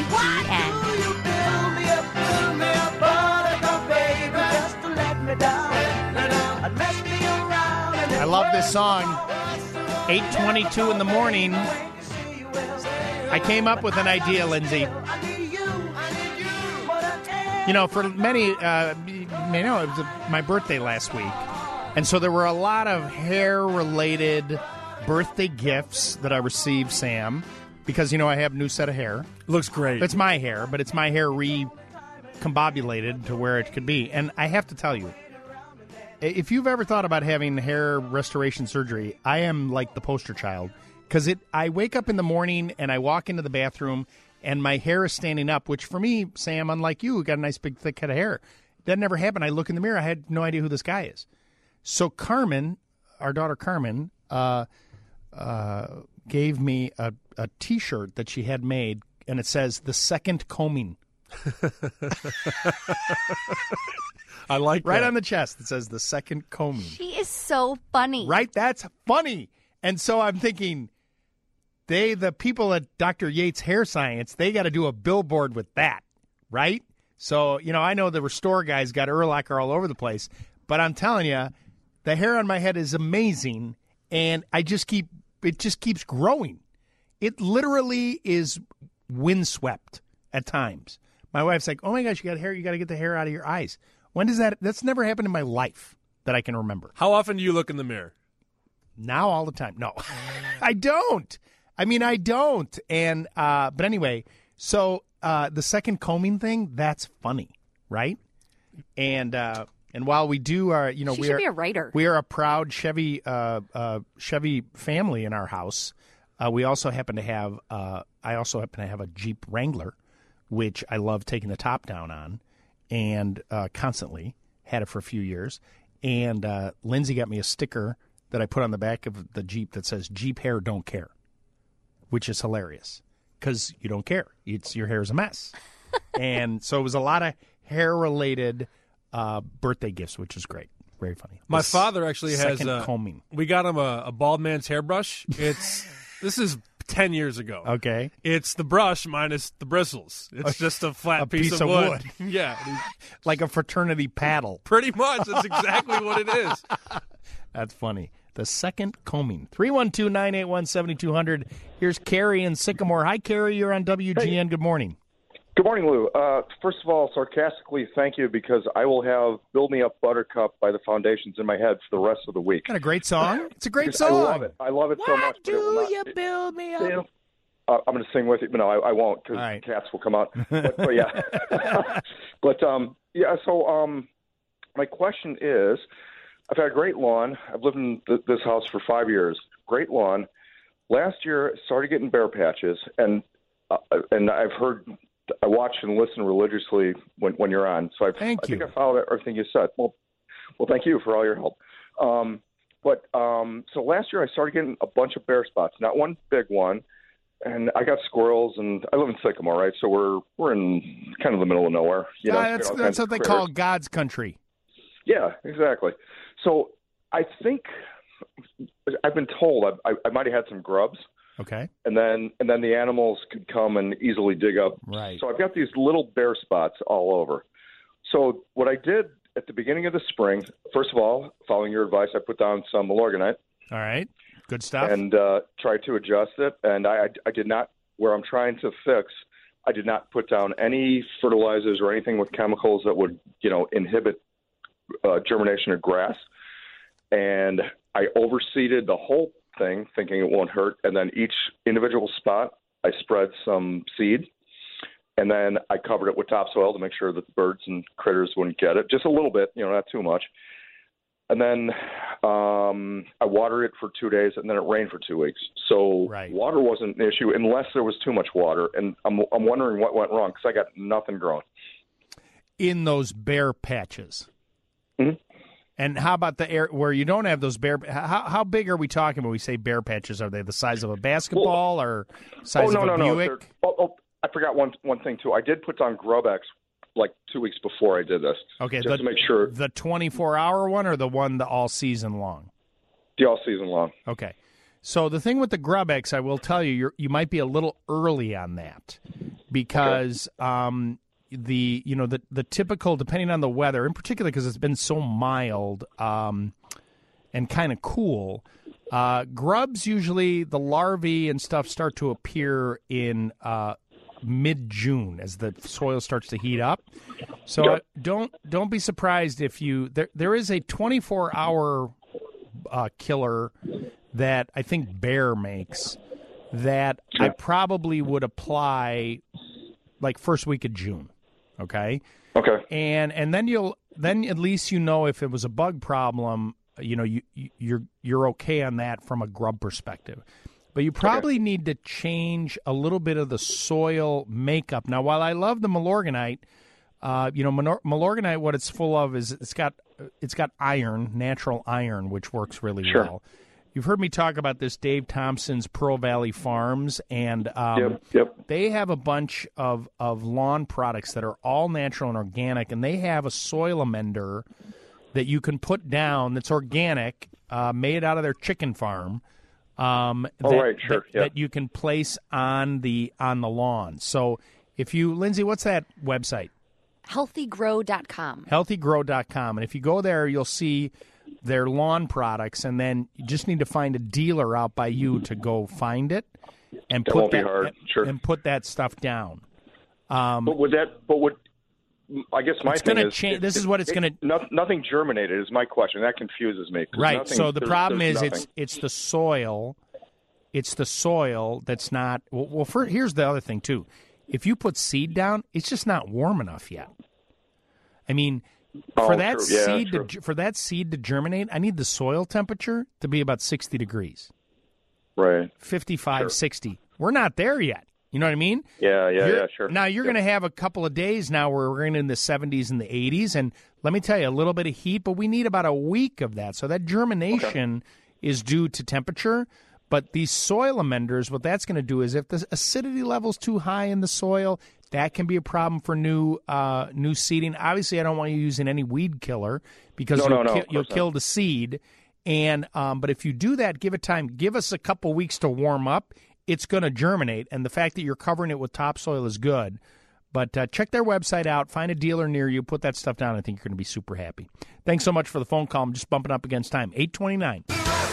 WGN. I love this song. 8:22 in the morning. I came up with an idea, Lindsay. You know, for many, it was my birthday last week. And so there were a lot of hair-related birthday gifts that I received, Sam, because, you know, I have a new set of hair. Looks great. It's my hair, but it's my hair recombobulated to where it could be. And I have to tell you, if you've ever thought about having hair restoration surgery, I am like the poster child. Because I wake up in the morning and I walk into the bathroom and my hair is standing up, which for me, Sam, unlike you, got a nice big thick head of hair. That never happened. I look in the mirror. I had no idea who this guy is. So Carmen, our daughter Carmen, gave me a T-shirt that she had made, and it says, "The Second Combing." I like right that. on the chest. It says, "The Second Combing." She is so funny. Right? That's funny. And so I'm thinking, the people at Dr. Yates Hair Science, they got to do a billboard with that, right? So, you know, I know the Restore guys got Urlacher all over the place, but I'm telling you, the hair on my head is amazing, and it just keeps growing. It literally is windswept at times. My wife's like, "Oh my gosh, you got hair, you got to get the hair out of your eyes." When does that's never happened in my life that I can remember. How often do you look in the mirror? Now all the time. No, I don't. I mean, I don't. And but anyway, so the second combing thing, that's funny, right? And while we do our, you know, she should be a writer. We are a proud Chevy family in our house. We also happen to have I also happen to have a Jeep Wrangler, which I love taking the top down on, and constantly had it for a few years. And Lindsay got me a sticker that I put on the back of the Jeep that says "Jeep hair don't care," which is hilarious because you don't care. Your hair is a mess. And so it was a lot of hair-related birthday gifts, which is great. Very funny. My father actually has combing. We got him a bald man's hairbrush. This is 10 years ago. Okay. It's the brush minus the bristles. It's just a flat piece of wood. Yeah. Like a fraternity paddle. Pretty much. That's exactly what it is. That's funny. The second combing. 312-981-7200. Here's Carrie in Sycamore. Hi, Carrie. You're on WGN. Hey. Good morning. Good morning, Lou. First of all, sarcastically, thank you, because I will have "Build Me Up Buttercup" by the Foundations in my head for the rest of the week. Isn't that a great song? It's a great song. I love it. I love it so much. Do you build me up? I'm going to sing with you, but no, I won't, because cats will come out. But yeah. So my question is, I've had a great lawn. I've lived in this house for 5 years. Great lawn. Last year, I started getting bare patches, and I've heard, I watch and listen religiously when you're on. So I think I followed everything you said. Well, thank you for all your help. So last year I started getting a bunch of bare spots, not one big one, and I got squirrels, and I live in Sycamore, right? So we're in kind of the middle of nowhere. That's what they call God's country. Yeah, exactly. So I think I've been told I might have had some grubs. Okay. And then the animals could come and easily dig up. Right. So I've got these little bare spots all over. So what I did at the beginning of the spring, first of all, following your advice, I put down some Milorganite. All right. Good stuff. And tried to adjust it. And I did not, where I'm trying to fix, I did not put down any fertilizers or anything with chemicals that would, inhibit germination of grass. And I overseeded the whole thing, thinking it won't hurt, and then each individual spot I spread some seed, and then I covered it with topsoil to make sure that the birds and critters wouldn't get it, just a little bit, not too much. And then I watered it for 2 days, and then it rained for 2 weeks. So water wasn't an issue unless there was too much water, and I'm wondering what went wrong, because I got nothing growing in those bare patches. Mm-hmm. And how about the air where you don't have those bare? How big are we talking when we say bare patches? Are they the size of a basketball or size of a Buick? I forgot one thing too. I did put on Grubex like 2 weeks before I did this. Okay, just to make sure. The 24-hour one or the one the all season long? The all season long. Okay. So the thing with the Grubex, I will tell you, you might be a little early on that because the typical, depending on the weather, in particular because it's been so mild and kind of cool, grubs usually, the larvae and stuff start to appear in mid-June as the soil starts to heat up. So don't be surprised if there is a 24-hour killer that I think Bayer makes that I probably would apply like first week of June. Okay. And then at least you know if it was a bug problem, you're okay on that from a grub perspective. But you probably need to change a little bit of the soil makeup. Now, while I love the Milorganite, Milorganite, what it's full of is it's got iron, natural iron, which works really well. You've heard me talk about this Dave Thompson's Pearl Valley Farms, and they have a bunch of lawn products that are all natural and organic, and they have a soil amender that you can put down that's organic, made out of their chicken farm, that you can place on the lawn. So if you, Lindsay, what's that website? Healthygrow.com. Healthygrow.com. And if you go there, you'll see their lawn products, and then you just need to find a dealer out by you to go find it and put that stuff down. I guess my thing is change. This is what it's going to. Nothing germinated is my question. That confuses me. Right. So the problem is it's the soil. It's the soil that's not. Well, here's the other thing too. If you put seed down, it's just not warm enough yet. I mean, for that seed to germinate, I need the soil temperature to be about 60 degrees. Right. 55, 60. We're not there yet. You know what I mean? Yeah, sure. Now, you're going to have a couple of days now where we're in the 70s and the 80s, and let me tell you, a little bit of heat, but we need about a week of that. So that germination is due to temperature, but these soil amenders, what that's going to do is if the acidity level's too high in the soil, that can be a problem for new seeding. Obviously, I don't want you using any weed killer because you'll kill the seed. And but if you do that, give it time. Give us a couple weeks to warm up. It's going to germinate, and the fact that you're covering it with topsoil is good. But check their website out. Find a dealer near you. Put that stuff down. I think you're going to be super happy. Thanks so much for the phone call. I'm just bumping up against time. 8:29.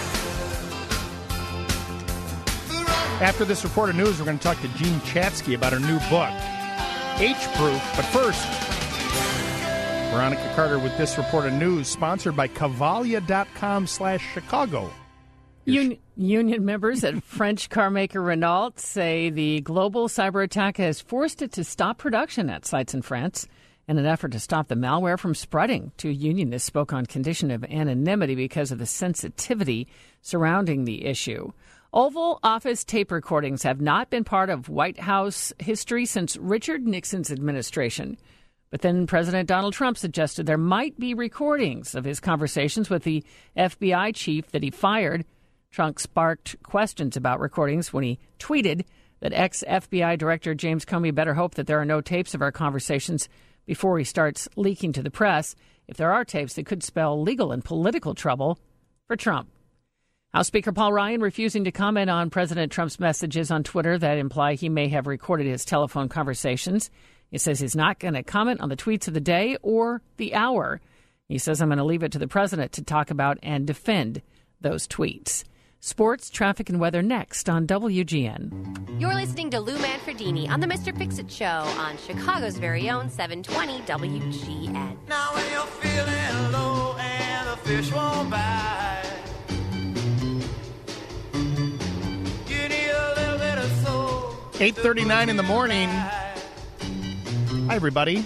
After this report of news, we're going to talk to Jean Chatzky about her new book, H-Proof. But first, Veronica Carter with this report of news, sponsored by Cavalia.com/Chicago. Union members at French carmaker Renault say the global cyber attack has forced it to stop production at sites in France in an effort to stop the malware from spreading. Two unionists spoke on condition of anonymity because of the sensitivity surrounding the issue. Oval Office tape recordings have not been part of White House history since Richard Nixon's administration. But then President Donald Trump suggested there might be recordings of his conversations with the FBI chief that he fired. Trump sparked questions about recordings when he tweeted that ex-FBI Director James Comey better hope that there are no tapes of our conversations before he starts leaking to the press. If there are tapes, that could spell legal and political trouble for Trump. House Speaker Paul Ryan refusing to comment on President Trump's messages on Twitter that imply he may have recorded his telephone conversations. He says he's not going to comment on the tweets of the day or the hour. He says, I'm going to leave it to the president to talk about and defend those tweets. Sports, traffic, and weather next on WGN. You're listening to Lou Manfredini on the Mr. Fix-It Show on Chicago's very own 720 WGN. Now when you're feeling low and the fish won't bite, you need a little bit of soul. 8:39 in the morning. Hi, everybody.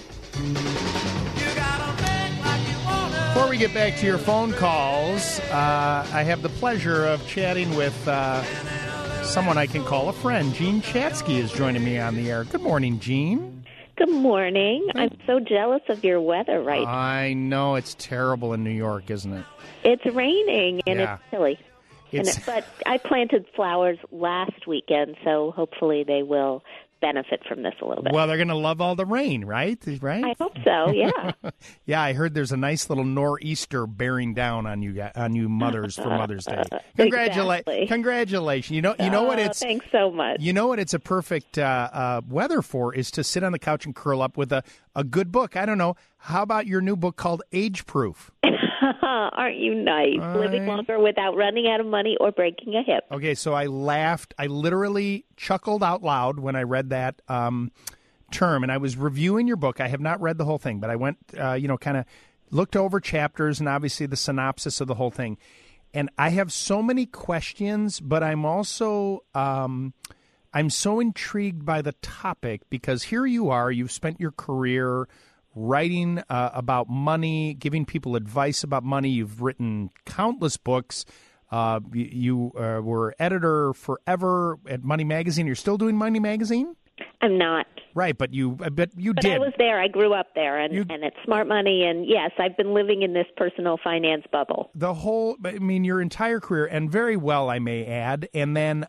Before we get back to your phone calls, I have the pleasure of chatting with someone I can call a friend. Jean Chatzky is joining me on the air. Good morning, Jean. Good morning. I'm so jealous of your weather right now. I know it's terrible in New York, isn't it? It's raining and Yeah. it's chilly. But I planted flowers last weekend, so hopefully they will benefit from this a little bit. Well, they're going to love all the rain, right? Right? I hope so, yeah. Yeah, I heard there's a nice little nor'easter bearing down on you mothers for Mother's Day. Exactly. Congratulations. You know what it's Thanks so much. You know what it's a perfect weather for is to sit on the couch and curl up with a good book. I don't know. How about your new book called Age Proof? Aren't you nice? Living longer without running out of money or breaking a hip. Okay, so I laughed. I literally chuckled out loud when I read that term, and I was reviewing your book. I have not read the whole thing, but I went, kind of looked over chapters and obviously the synopsis of the whole thing. And I have so many questions, but I'm also I'm so intrigued by the topic because here you are. You've spent your career writing about money, giving people advice about money. You've written countless books. You were editor forever at Money Magazine. You're still doing Money Magazine? I'm not. Right, but you But did. I was there. I grew up there, and it's smart money. And, yes, I've been living in this personal finance bubble. Your entire career, and very well, I may add. And then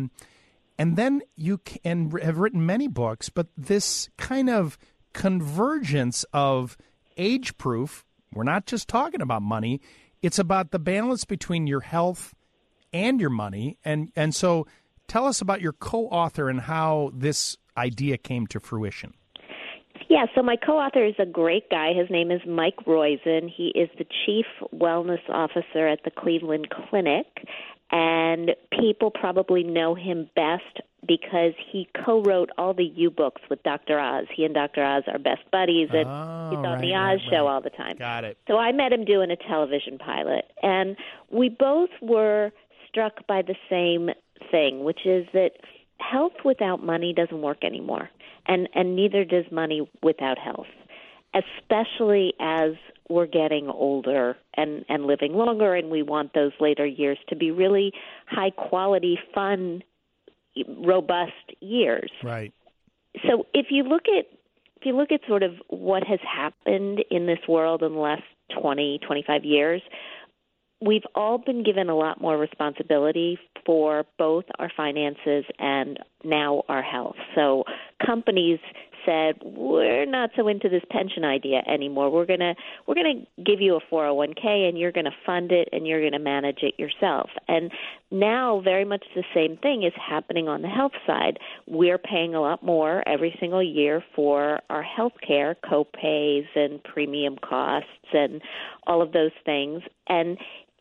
you have written many books, but this kind of convergence of Age Proof, we're not just talking about money, it's about the balance between your health and your money. And so tell us about your co-author and how this idea came to fruition. Yeah, so my co-author is a great guy. His name is Mike Roizen. He is the chief wellness officer at the Cleveland Clinic, and people probably know him best because he co-wrote all the U-books with Dr. Oz. He and Dr. Oz are best buddies, and he's on the Oz show all the time. Got it. So I met him doing a television pilot, and we both were struck by the same thing, which is that health without money doesn't work anymore, and neither does money without health, especially as we're getting older and living longer, and we want those later years to be really high-quality, fun, robust years. Right. So if you look at sort of what has happened in this world in the last 20, 25 years, we've all been given a lot more responsibility for both our finances and now our health. So companies said, we're not so into this pension idea anymore. We're gonna give you a 401k, and you're going to fund it, and you're going to manage it yourself. And now very much the same thing is happening on the health side. We're paying a lot more every single year for our health care, co-pays and premium costs and all of those things. And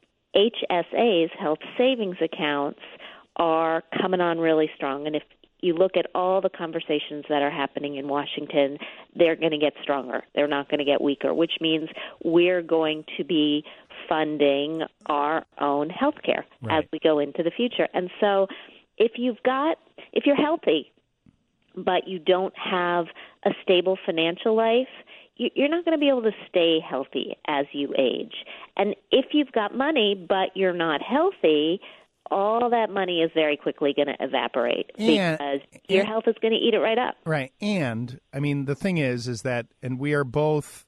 HSAs, health savings accounts, are coming on really strong. And if you look at all the conversations that are happening in Washington, they're going to get stronger. They're not going to get weaker, which means we're going to be funding our own health care as we go into the future. And so if you're healthy, but you don't have a stable financial life, you're not going to be able to stay healthy as you age. And if you've got money, but you're not healthy, all that money is very quickly going to evaporate because your health is going to eat it right up. Right. And, I mean, the thing is that, and we are both,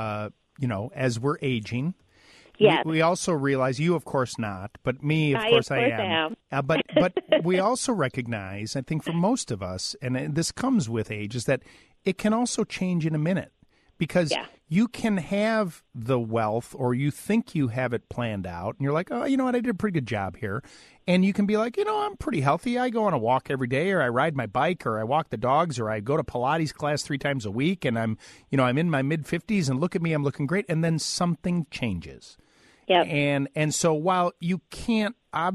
as we're aging, we also realize, you of course not, but me, of course I am. But we also recognize, I think for most of us, and this comes with age, is that it can also change in a minute. Because you can have the wealth, or you think you have it planned out, and you're like, oh, you know what, I did a pretty good job here. And you can be like, I'm pretty healthy. I go on a walk every day, or I ride my bike, or I walk the dogs, or I go to Pilates class 3 times a week, and I'm in my mid-50s, and look at me, I'm looking great. And then something changes. Yep. And so while you can't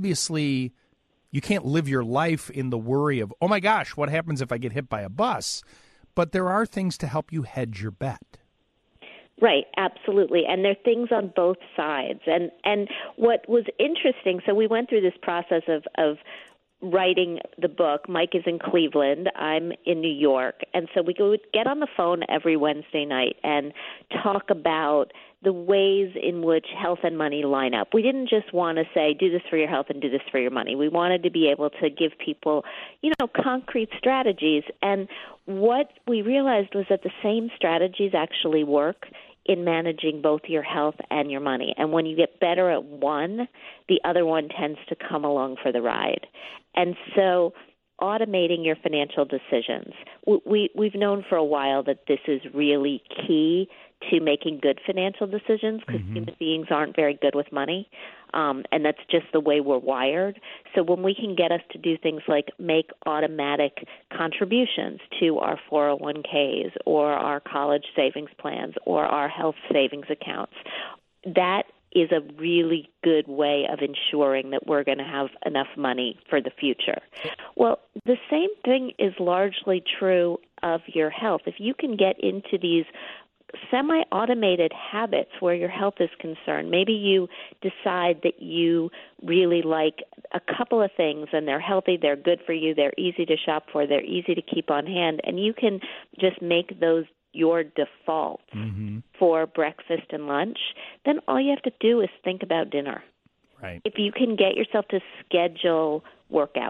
live your life in the worry of, oh my gosh, what happens if I get hit by a bus? But there are things to help you hedge your bet. Right, absolutely. And there are things on both sides. And what was interesting, so we went through this process of writing the book. Mike is in Cleveland. I'm in New York. And so we would get on the phone every Wednesday night and talk about the ways in which health and money line up. We didn't just want to say, do this for your health and do this for your money. We wanted to be able to give people, concrete strategies. And what we realized was that the same strategies actually work in managing both your health and your money. And when you get better at one, the other one tends to come along for the ride. And so automating your financial decisions, we've known for a while that this is really key to making good financial decisions because human beings aren't very good with money, and that's just the way we're wired. So when we can get us to do things like make automatic contributions to our 401ks or our college savings plans or our health savings accounts, that is a really good way of ensuring that we're going to have enough money for the future. Well, the same thing is largely true of your health. If you can get into these semi-automated habits where your health is concerned, maybe you decide that you really like a couple of things and they're healthy, they're good for you, they're easy to shop for, they're easy to keep on hand, and you can just make those your default for breakfast and lunch, then all you have to do is think about dinner. Right. If you can get yourself to schedule workouts.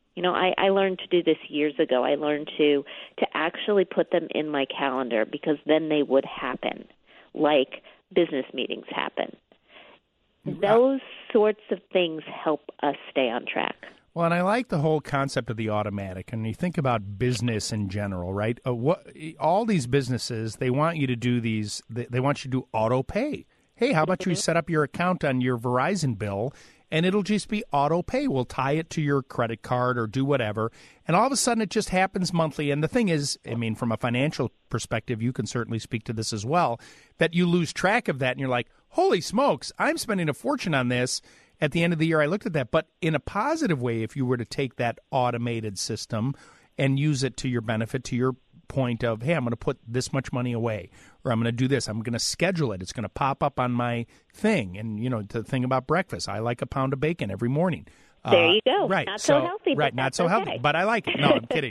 I learned to do this years ago. I learned to actually put them in my calendar because then they would happen, like business meetings happen. Those sorts of things help us stay on track. Well, and I like the whole concept of the automatic. And you think about business in general, right? All these businesses, they want you to do these. They want you to do auto pay. Hey, how about you set up your account on your Verizon bill, and it'll just be auto pay. We'll tie it to your credit card or do whatever. And all of a sudden, it just happens monthly. And the thing is, from a financial perspective, you can certainly speak to this as well, that you lose track of that. And you're like, holy smokes, I'm spending a fortune on this. At the end of the year, I looked at that. But in a positive way, if you were to take that automated system and use it to your benefit, to your point of, hey, I'm going to put this much money away, or I'm going to do this. I'm going to schedule it. It's going to pop up on my thing. And, the thing about breakfast, I like a pound of bacon every morning. There you go. Right. Not so healthy. Right. Not so healthy, but I like it. No, I'm kidding.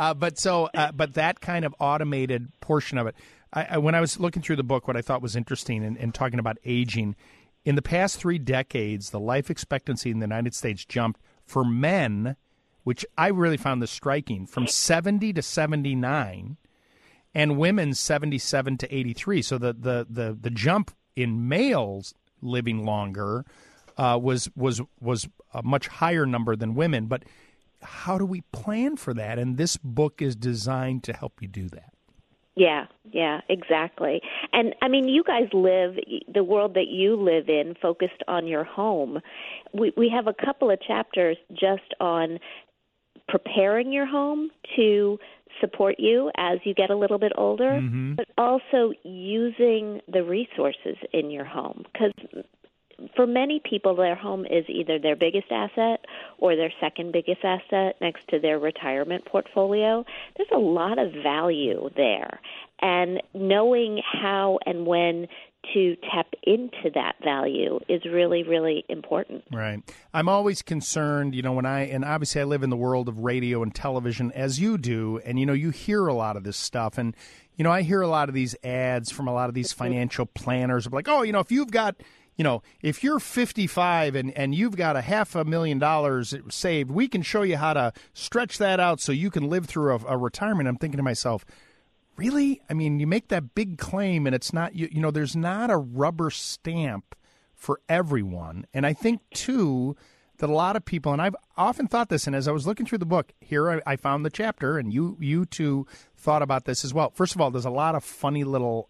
But that kind of automated portion of it, when I was looking through the book, what I thought was interesting in talking about aging, in the past 3 decades, the life expectancy in the United States jumped for men, which I really found this striking, from 70 to 79, and women 77 to 83. So the jump in males living longer was a much higher number than women. But how do we plan for that? And this book is designed to help you do that. Yeah, exactly. And, you guys live, the world that you live in, focused on your home. We have a couple of chapters just on preparing your home to support you as you get a little bit older, but also using the resources in your home. Because for many people, their home is either their biggest asset or their second biggest asset next to their retirement portfolio. There's a lot of value there. And knowing how and when to tap into that value is really, really important. Right. I'm always concerned, and obviously I live in the world of radio and television as you do, and, you hear a lot of this stuff. And, I hear a lot of these ads from a lot of these financial planners of like, if you've got, if you're 55 and you've got $500,000 saved, we can show you how to stretch that out so you can live through a retirement. I'm thinking to myself, really? You make that big claim and it's not, there's not a rubber stamp for everyone. And I think, too, that a lot of people, and I've often thought this, and as I was looking through the book, here I found the chapter, and you too thought about this as well. First of all, there's a lot of funny little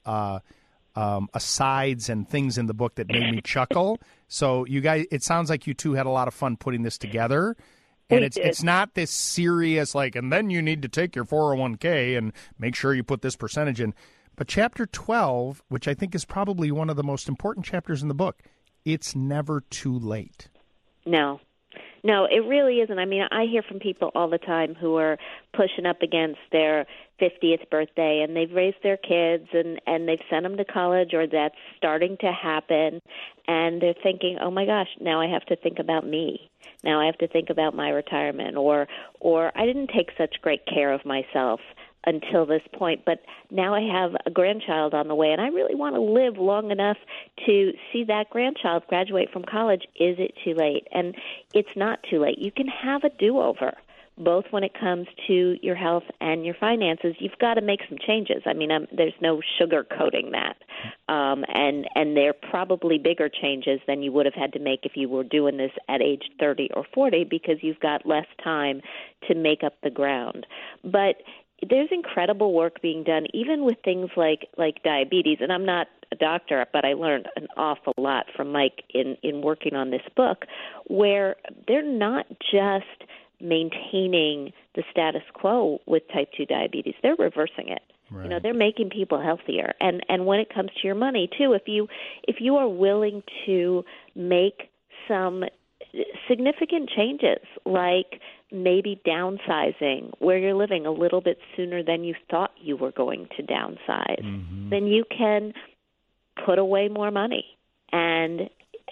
asides and things in the book that made me chuckle. So you guys, it sounds like you two had a lot of fun putting this together. And it's not this serious, and then you need to take your 401k and make sure you put this percentage in. But chapter 12, which I think is probably one of the most important chapters in the book, it's never too late. No, No, it really isn't. I mean, I hear from people all the time who are pushing up against their 50th birthday, and they've raised their kids, and they've sent them to college, or that's starting to happen, and they're thinking, oh, my gosh, now I have to think about me. Now I have to think about my retirement, or I didn't take such great care of myself until this point, but now I have a grandchild on the way, and I really want to live long enough to see that grandchild graduate from college. Is it too late? And it's not too late. You can have a do-over, both when it comes to your health and your finances. You've got to make some changes. I mean, there's no sugarcoating that, and they're probably bigger changes than you would have had to make if you were doing this at age 30 or 40, because you've got less time to make up the ground. But there's incredible work being done, even with things like diabetes. And I'm not a doctor, but I learned an awful lot from Mike in working on this book, where they're not just maintaining the status quo with type 2 diabetes. They're reversing it. Right. You know, they're making people healthier. And when it comes to your money, too, if you are willing to make some significant changes, like maybe downsizing where you're living a little bit sooner than you thought you were going to downsize, then you can put away more money and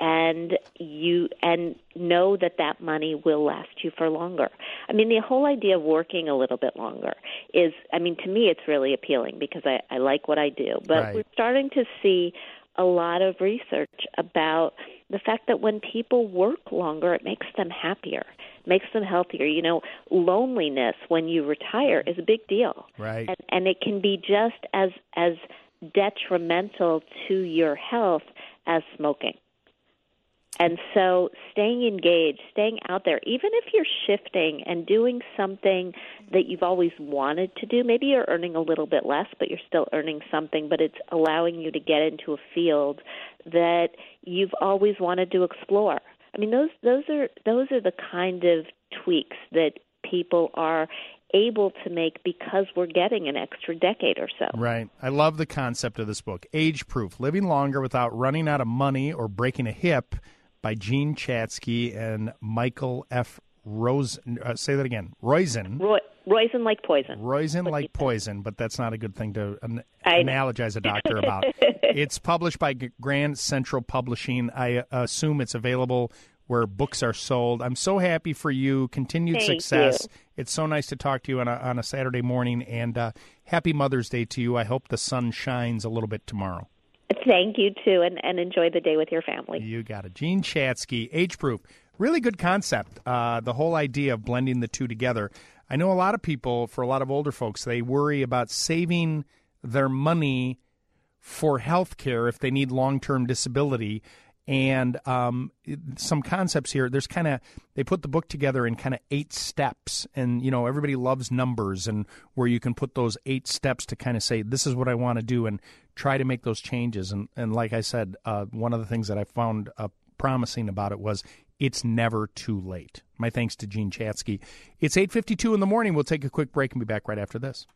know that money will last you for longer. I mean, the whole idea of working a little bit longer is, I mean, to me it's really appealing because I like what I do. But Right. We're starting to see a lot of research about the fact that when people work longer, it makes them happier, makes them healthier. You know, loneliness when you retire is a big deal. Right. And it can be just as detrimental to your health as smoking. And so staying engaged, staying out there, even if you're shifting and doing something that you've always wanted to do, maybe you're earning a little bit less, but you're still earning something, but it's allowing you to get into a field that you've always wanted to explore. I mean, those are the kind of tweaks that people are able to make because we're getting an extra decade or so. Right. I love the concept of this book, Age Proof, Living Longer Without Running Out of Money or Breaking a Hip, by Jean Chatzky and Michael F. Roizen. Say that again. Roizen. Roizen like poison. Roizen like poison, but that's not a good thing to analogize a doctor about. It's published by Grand Central Publishing. I assume it's available where books are sold. I'm so happy for you. Continued Thank success. you. It's so nice to talk to you on a Saturday morning, and happy Mother's Day to you. I hope the sun shines a little bit tomorrow. Thank you, too, and enjoy the day with your family. You got it. Jean Chatzky, Age Proof. Really good concept, the whole idea of blending the two together. I know a lot of people, for a lot of older folks, they worry about saving their money for health care if they need long-term disability. And some concepts here, they put the book together in kind of 8 steps. And, you know, everybody loves numbers, and where you can put those 8 steps to kind of say, this is what I want to do, and try to make those changes. And like I said, one of the things that I found promising about it was it's never too late. My thanks to Jean Chatzky. It's 8:52 in the morning. We'll take a quick break and be back right after this.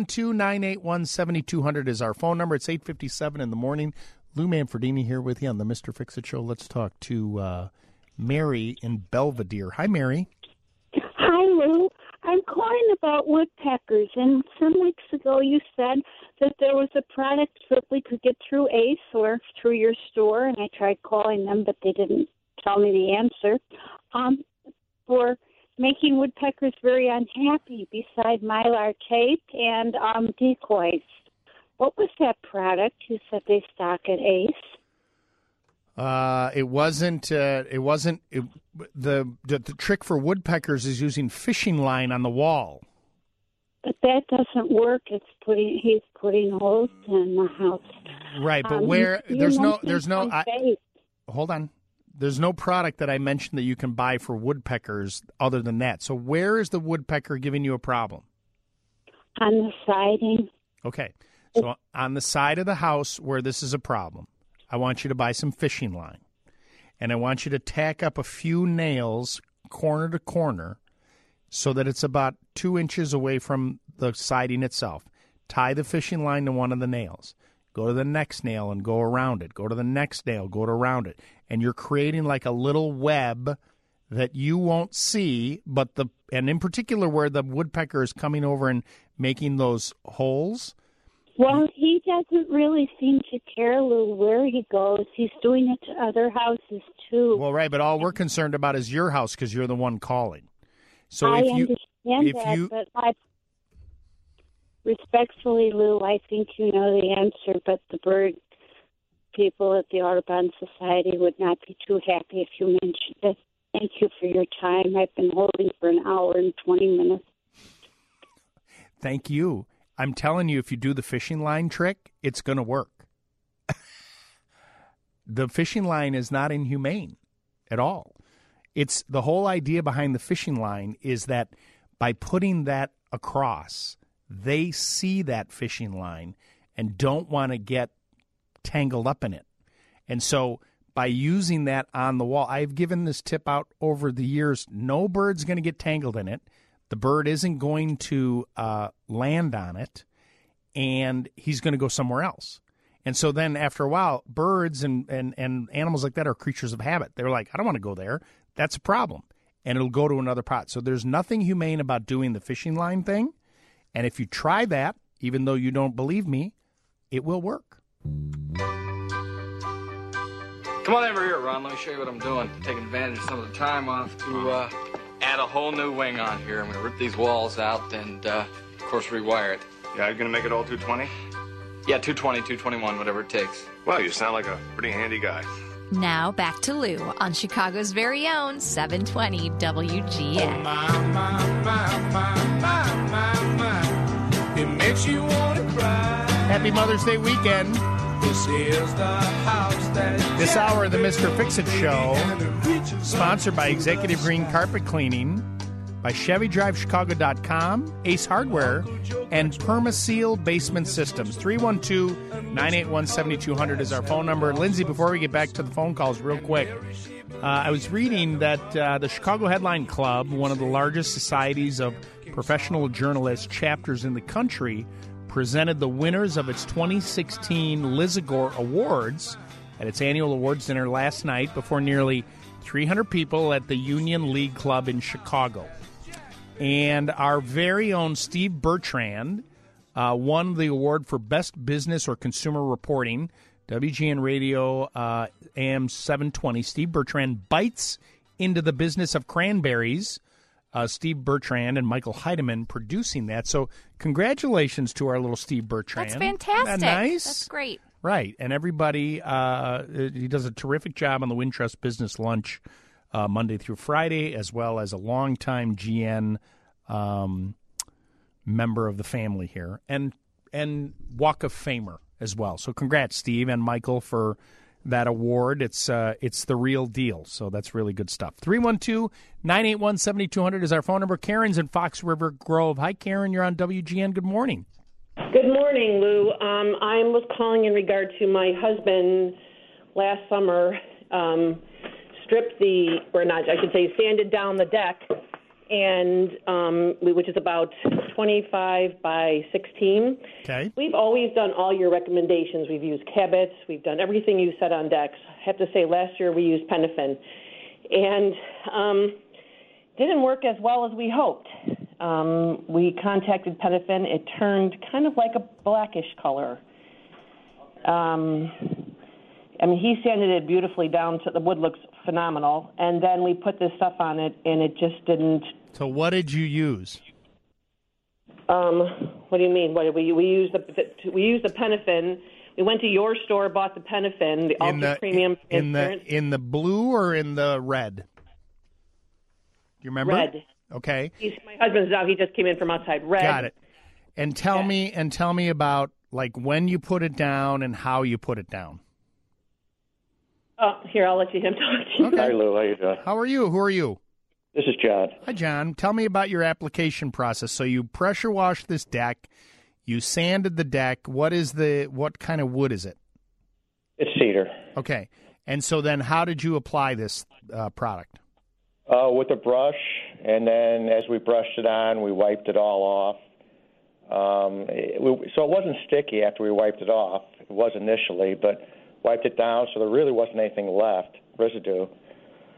312-981-7200 is our phone number. It's 8:57 in the morning. Lou Manfredini here with you on the Mr. Fix-It Show. Let's talk to Mary in Belvedere. Hi, Mary. Hi, Lou. I'm calling about woodpeckers, and some weeks ago you said that there was a product that we could get through Ace or through your store, and I tried calling them, but they didn't tell me the answer, for making woodpeckers very unhappy beside Mylar tape and decoys. What was that product you said they stock at Ace? It wasn't. The trick for woodpeckers is using fishing line on the wall. But that doesn't work. He's putting holes in the house. Right, but hold on. There's no product that I mentioned that you can buy for woodpeckers other than that. So where is the woodpecker giving you a problem? On the siding. Okay. So on the side of the house where this is a problem, I want you to buy some fishing line. And I want you to tack up a few nails corner to corner so that it's about 2 inches away from the siding itself. Tie the fishing line to one of the nails. Go to the next nail and go around it. Go to the next nail, go around it. And you're creating like a little web that you won't see, and in particular where the woodpecker is coming over and making those holes. Well, he doesn't really seem to care, Lou, where he goes. He's doing it to other houses, too. Well, right, but all we're concerned about is your house because you're the one calling. So I understand that, but respectfully, Lou, I think you know the answer, but the bird people at the Audubon Society would not be too happy if you mentioned it. Thank you for your time. I've been holding for an hour and 20 minutes. Thank you. I'm telling you, if you do the fishing line trick, it's going to work. The fishing line is not inhumane at all. It's the whole idea behind the fishing line is that by putting that across, they see that fishing line and don't want to get tangled up in it. And so by using that on the wall, I've given this tip out over the years, no bird's going to get tangled in it. The bird isn't going to land on it, and he's going to go somewhere else. And so then after a while, birds and animals like that are creatures of habit. They're like, I don't want to go there. That's a problem. And it'll go to another pot. So there's nothing humane about doing the fishing line thing. And if you try that, even though you don't believe me, it will work. Come on over here, Ron. Let me show you what I'm doing. Taking advantage of some of the time off to add a whole new wing on here. I'm going to rip these walls out and, of course, rewire it. Yeah, you're going to make it all 220? Yeah, 220, 221, whatever it takes. Well, you sound like a pretty handy guy. Now back to Lou on Chicago's very own 720 WGN. It makes you want to cry. Happy Mother's Day weekend. This is the house that This hour of the Mr. Fix-It Show, sponsored by Executive Green Carpet Cleaning, by ChevyDriveChicago.com, Ace Hardware, and Permaseal Basement Systems. 312-981-7200 is our phone number. Lindsay, before we get back to the phone calls real quick, I was reading that the Chicago Headline Club, one of the largest societies of professional journalists chapters in the country, presented the winners of its 2016 Lizagore Awards at its annual awards dinner last night before nearly 300 people at the Union League Club in Chicago. And our very own Steve Bertrand won the award for Best Business or Consumer Reporting. WGN Radio AM 720. Steve Bertrand bites into the business of cranberries. Steve Bertrand and Michael Heidemann producing that. So congratulations to our little Steve Bertrand. That's fantastic. Isn't that nice? That's great. Right. And everybody, he does a terrific job on the Wintrust Business Lunch Monday through Friday, as well as a longtime GN member of the family here, and Walk of Famer as well. So congrats, Steve and Michael, for that award. It's the real deal. So that's really good stuff. 312-981-7200 is our phone number. Karen's in Fox River Grove. Hi, Karen. You're on WGN. Good morning. Good morning, Lou. I was calling in regard to my husband last summer sanded down the deck, and which is about 25 by 16. Okay. We've always done all your recommendations. We've used Cabot. We've done everything you said on decks. I have to say, last year we used Penafin, and didn't work as well as we hoped. We contacted Penafin. It turned kind of like a blackish color. He sanded it beautifully down to the wood looks phenomenal, and then we put this stuff on it, and it just didn't. So what did you use? What do you mean? What we used the Penafin. We went to your store, bought the Penafin, the ultra premium transparent. In the blue or in the red? Do you remember? Red. Okay. My husband's out. He just came in from outside. Red. Got it. And tell me about like when you put it down and how you put it down. Oh, here, I'll let him talk to you. Okay. Hi, Lou. How you doing? How are you? Who are you? This is John. Hi, John. Tell me about your application process. So you pressure washed this deck. You sanded the deck. What kind of wood is it? It's cedar. Okay. And so then how did you apply this product? With a brush, and then as we brushed it on, we wiped it all off. So it wasn't sticky after we wiped it off. It was initially, but wiped it down, so there really wasn't anything left, residue.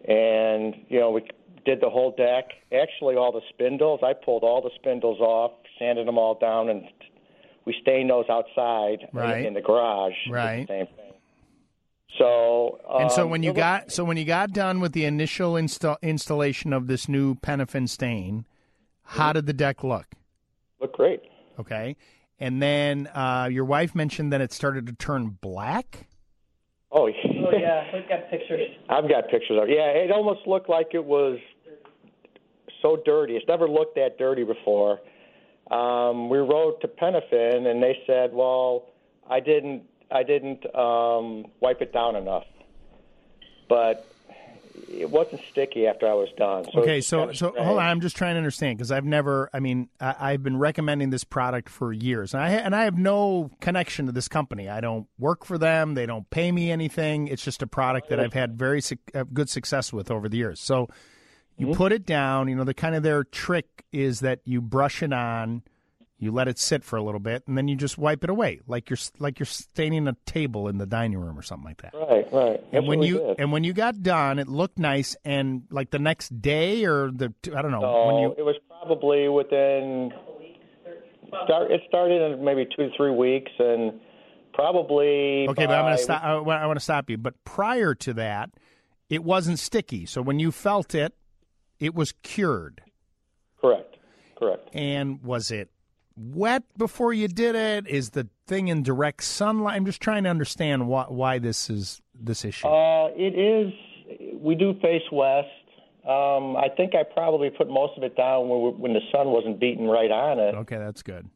And, we did the whole deck. Actually, all the spindles, I pulled all the spindles off, sanded them all down, and we stained those outside in the garage. Right. The same thing. So and so when you got done with the initial installation of this new Penofin stain, how did the deck look? Looked great. Okay. And then your wife mentioned that it started to turn black? Oh, yeah. We've got pictures. I've got pictures of it. Yeah, it almost looked like it was so dirty. It's never looked that dirty before. We wrote to Penofin, and they said, well, I didn't wipe it down enough. But it wasn't sticky after I was done. So hold on. I'm just trying to understand because I've been recommending this product for years, and I have no connection to this company. I don't work for them. They don't pay me anything. It's just a product that I've had very good success with over the years. So you put it down. The kind of their trick is that you brush it on. You let it sit for a little bit, and then you just wipe it away, like you're staining a table in the dining room or something like that. Right. And when you got done, it looked nice. And like the next day, or I don't know. No, it was probably within. It started in maybe 2 to 3 weeks, and probably. Okay, but I'm going to stop. I want to stop you. But prior to that, it wasn't sticky. So when you felt it, it was cured. Correct. And was it wet before you did it? Is the thing in direct sunlight? I'm just trying to understand why this issue. It is. We do face west. I think I probably put most of it down when the sun wasn't beating right on it. Okay, that's good.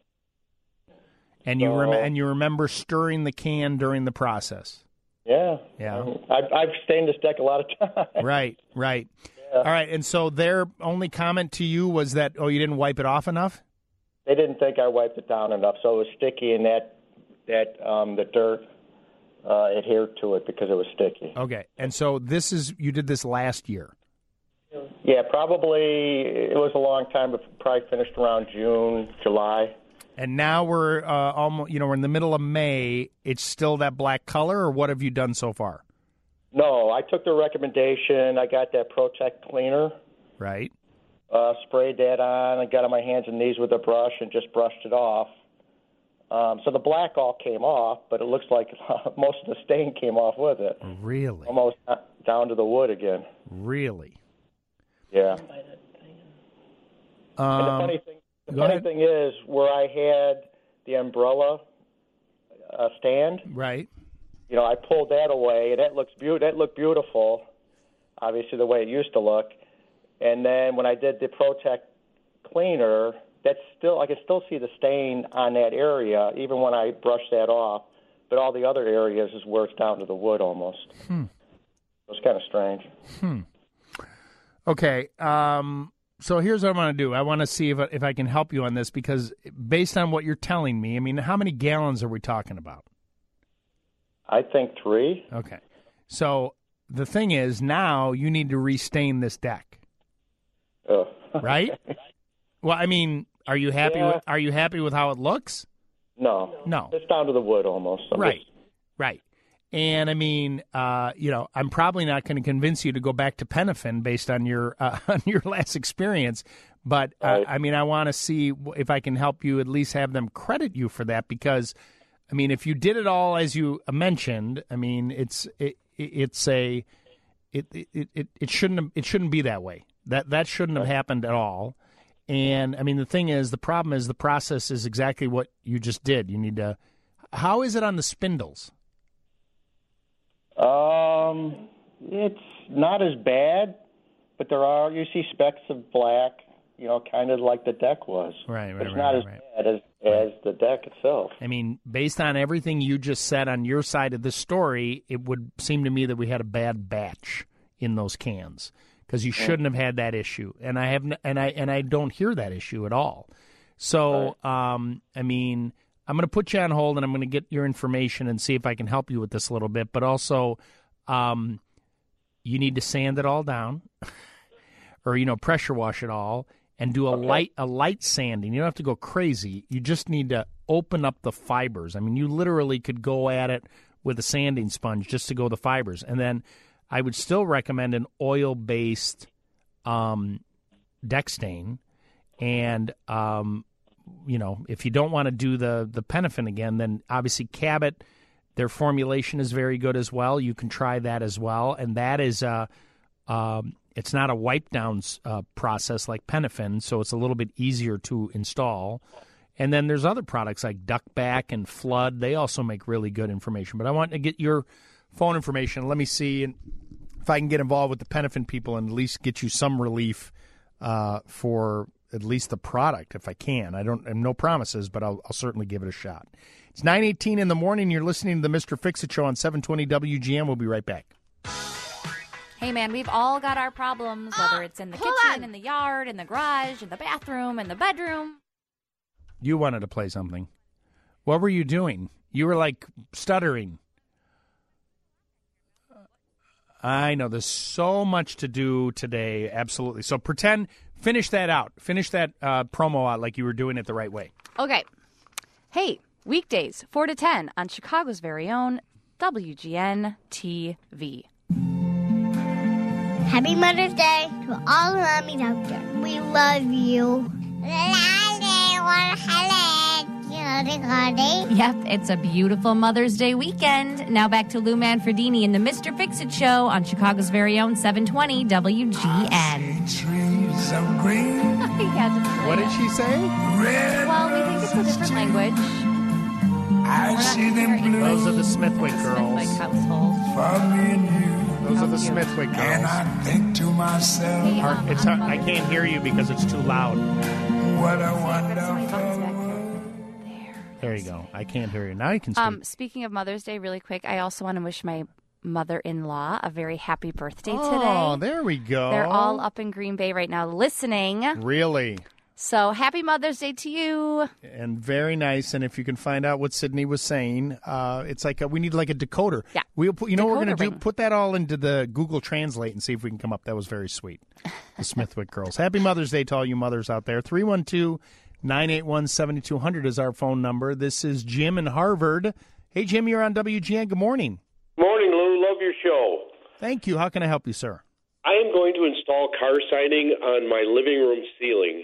And you remember stirring the can during the process. Yeah. I've stained this deck a lot of times. Right. Yeah. All right, and so their only comment to you was that, you didn't wipe it off enough? They didn't think I wiped it down enough, so it was sticky, and that the dirt adhered to it because it was sticky. Okay, and so you did this last year? Yeah, probably. It was a long time, but probably finished around June, July. And now we're almost, we're in the middle of May. It's still that black color, or what have you done so far? No, I took the recommendation. I got that Protect cleaner. Right. Sprayed that on. I got on my hands and knees with a brush and just brushed it off. So the black all came off, but it looks like most of the stain came off with it. Really? Almost down to the wood again. Really? Yeah. And the funny thing is, where I had the umbrella stand, right? I pulled that away, and that looked beautiful. Obviously, the way it used to look. And then when I did the Protect cleaner, I can still see the stain on that area, even when I brush that off. But all the other areas is where it's down to the wood almost. It's kind of strange. Okay. So here's what I want to do. I want to see if I can help you on this, because based on what you're telling me, how many gallons are we talking about? I think 3. Okay. So the thing is, now you need to restain this deck. Right? Well, are you happy? Yeah. Are you happy with how it looks? No. It's down to the wood almost. Right. And I'm probably not going to convince you to go back to Penofin based on your last experience, but I want to see if I can help you, at least have them credit you for that, because if you did it all as you mentioned, it shouldn't be that way. That shouldn't have happened at all. And the thing is, the problem is the process is exactly what you just did. You need to. How is it on the spindles? It's not as bad, but you see specks of black, kind of like the deck was. Right. But it's not as bad as the deck itself. Based on everything you just said on your side of the story, it would seem to me that we had a bad batch in those cans, because you shouldn't have had that issue, and I don't hear that issue at all. So, I'm going to put you on hold, and I'm going to get your information and see if I can help you with this a little bit. But also, you need to sand it all down, or pressure wash it all, and do a light sanding. You don't have to go crazy. You just need to open up the fibers. You literally could go at it with a sanding sponge just to go the fibers, and then I would still recommend an oil-based deck stain. And, if you don't want to do the Penafin again, then obviously Cabot, their formulation is very good as well. You can try that as well. And that is it's not a wipe-down process like Penafin, so it's a little bit easier to install. And then there's other products like Duckback and Flood. They also make really good information. But I want to get your phone information. Let me see if I can get involved with the Penafin people and at least get you some relief for at least the product if I can. I have no promises, but I'll certainly give it a shot. It's 9:18 in the morning. You're listening to the Mr. Fix-It Show on 720 WGN. We'll be right back. Hey, man, we've all got our problems, whether it's in the kitchen, in the yard, in the garage, in the bathroom, in the bedroom. You wanted to play something. What were you doing? You were, stuttering. I know. There's so much to do today. Absolutely. So finish that out. Finish that promo out like you were doing it the right way. Okay. Hey, weekdays, 4 to 10 on Chicago's very own WGN TV. Happy Mother's Day to all the mommies out there. We love you. Yep, it's a beautiful Mother's Day weekend. Now back to Lou Manfredini and the Mr. Fix-It Show on Chicago's very own 720 WGN. Trees of green. What did she say? Well, we think it's a different language. I see them blue. Those are the Smithwick girls. Household. For me and you. Those are the Smithwick girls. And I think to myself, I can't hear you because it's too loud. What a wonderful. There you go. I can't hear you. Now you can speak. Speaking of Mother's Day, really quick, I also want to wish my mother-in-law a very happy birthday today. Oh, there we go. They're all up in Green Bay right now listening. Really? So happy Mother's Day to you. And very nice. And if you can find out what Sydney was saying, it's like we need like a decoder. Yeah. We'll put, what we're going to do? Ring. Put that all into the Google Translate and see if we can come up. That was very sweet. The Smithwick girls. Happy Mother's Day to all you mothers out there. 312-981-7200 is our phone number. This is Jim in Harvard. Hey, Jim, you're on WGN. Good morning. Morning, Lou. Love your show. Thank you. How can I help you, sir? I am going to install car siding on my living room ceiling.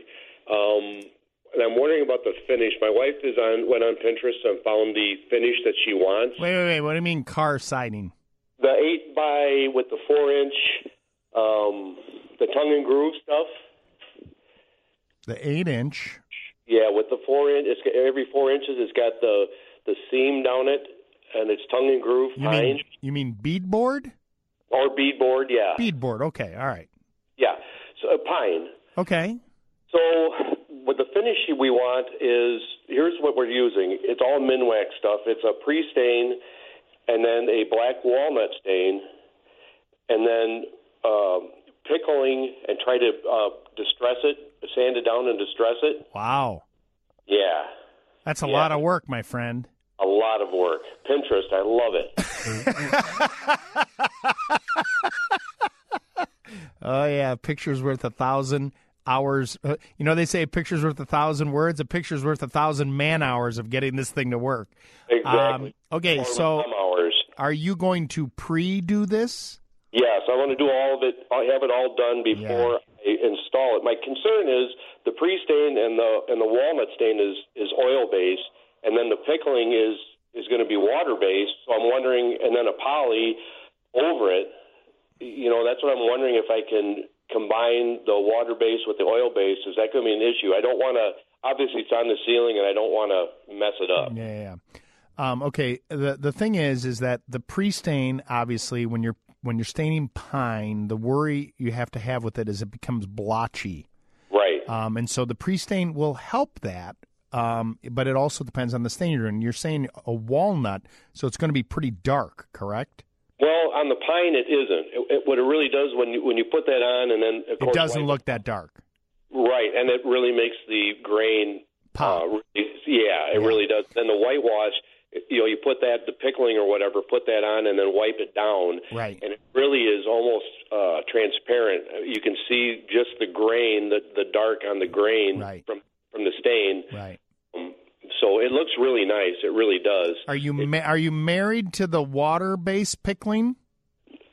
And I'm wondering about the finish. My wife went on Pinterest and found the finish that she wants. Wait. What do you mean car siding? The 8x with the 4-inch, the tongue and groove stuff. The 8-inch? Yeah, with the 4-inch. Every 4 inches, it's got the seam down it, and it's tongue and groove pine. You mean beadboard? Or beadboard, yeah. Beadboard, okay, all right. Yeah, so pine. Okay. So what the finish we want is, here's what we're using. It's all Minwax stuff. It's a pre-stain and then a black walnut stain and then pickling and try to distress it, sand it down and distress it. Wow. Yeah. That's a lot of work, my friend. A lot of work. Pinterest, I love it. Oh, yeah, a picture's worth 1,000 hours. They say a picture's worth 1,000 words. A picture's worth 1,000 man-hours of getting this thing to work. Exactly. Okay, so are you going to pre-do this? Yes, I want to do all of it. I have it all done before I install it. My concern is the pre-stain and the walnut stain is oil-based, and then the pickling is going to be water-based. So I'm wondering, and then a poly over it. That's what I'm wondering, if I can combine the water-based with the oil-based. Is that going to be an issue? I don't want to. Obviously, it's on the ceiling, and I don't want to mess it up. Yeah. Okay. The thing is that the pre-stain, obviously, when you're staining pine, the worry you have to have with it is it becomes blotchy. Right. And so the pre-stain will help that, but it also depends on the stain you're doing. You're saying a walnut, so it's going to be pretty dark, correct? Well, on the pine, it isn't. What it really does when you put that on, and then of course, it doesn't look that dark. Right, and it really makes the grain pop. It really does. Then the whitewash, you put that, the pickling or whatever, put that on, and then wipe it down. Right. And it really is almost transparent. You can see just the grain, the dark on the grain from the stain. Right. So it looks really nice. It really does. Are you married to the water-based pickling?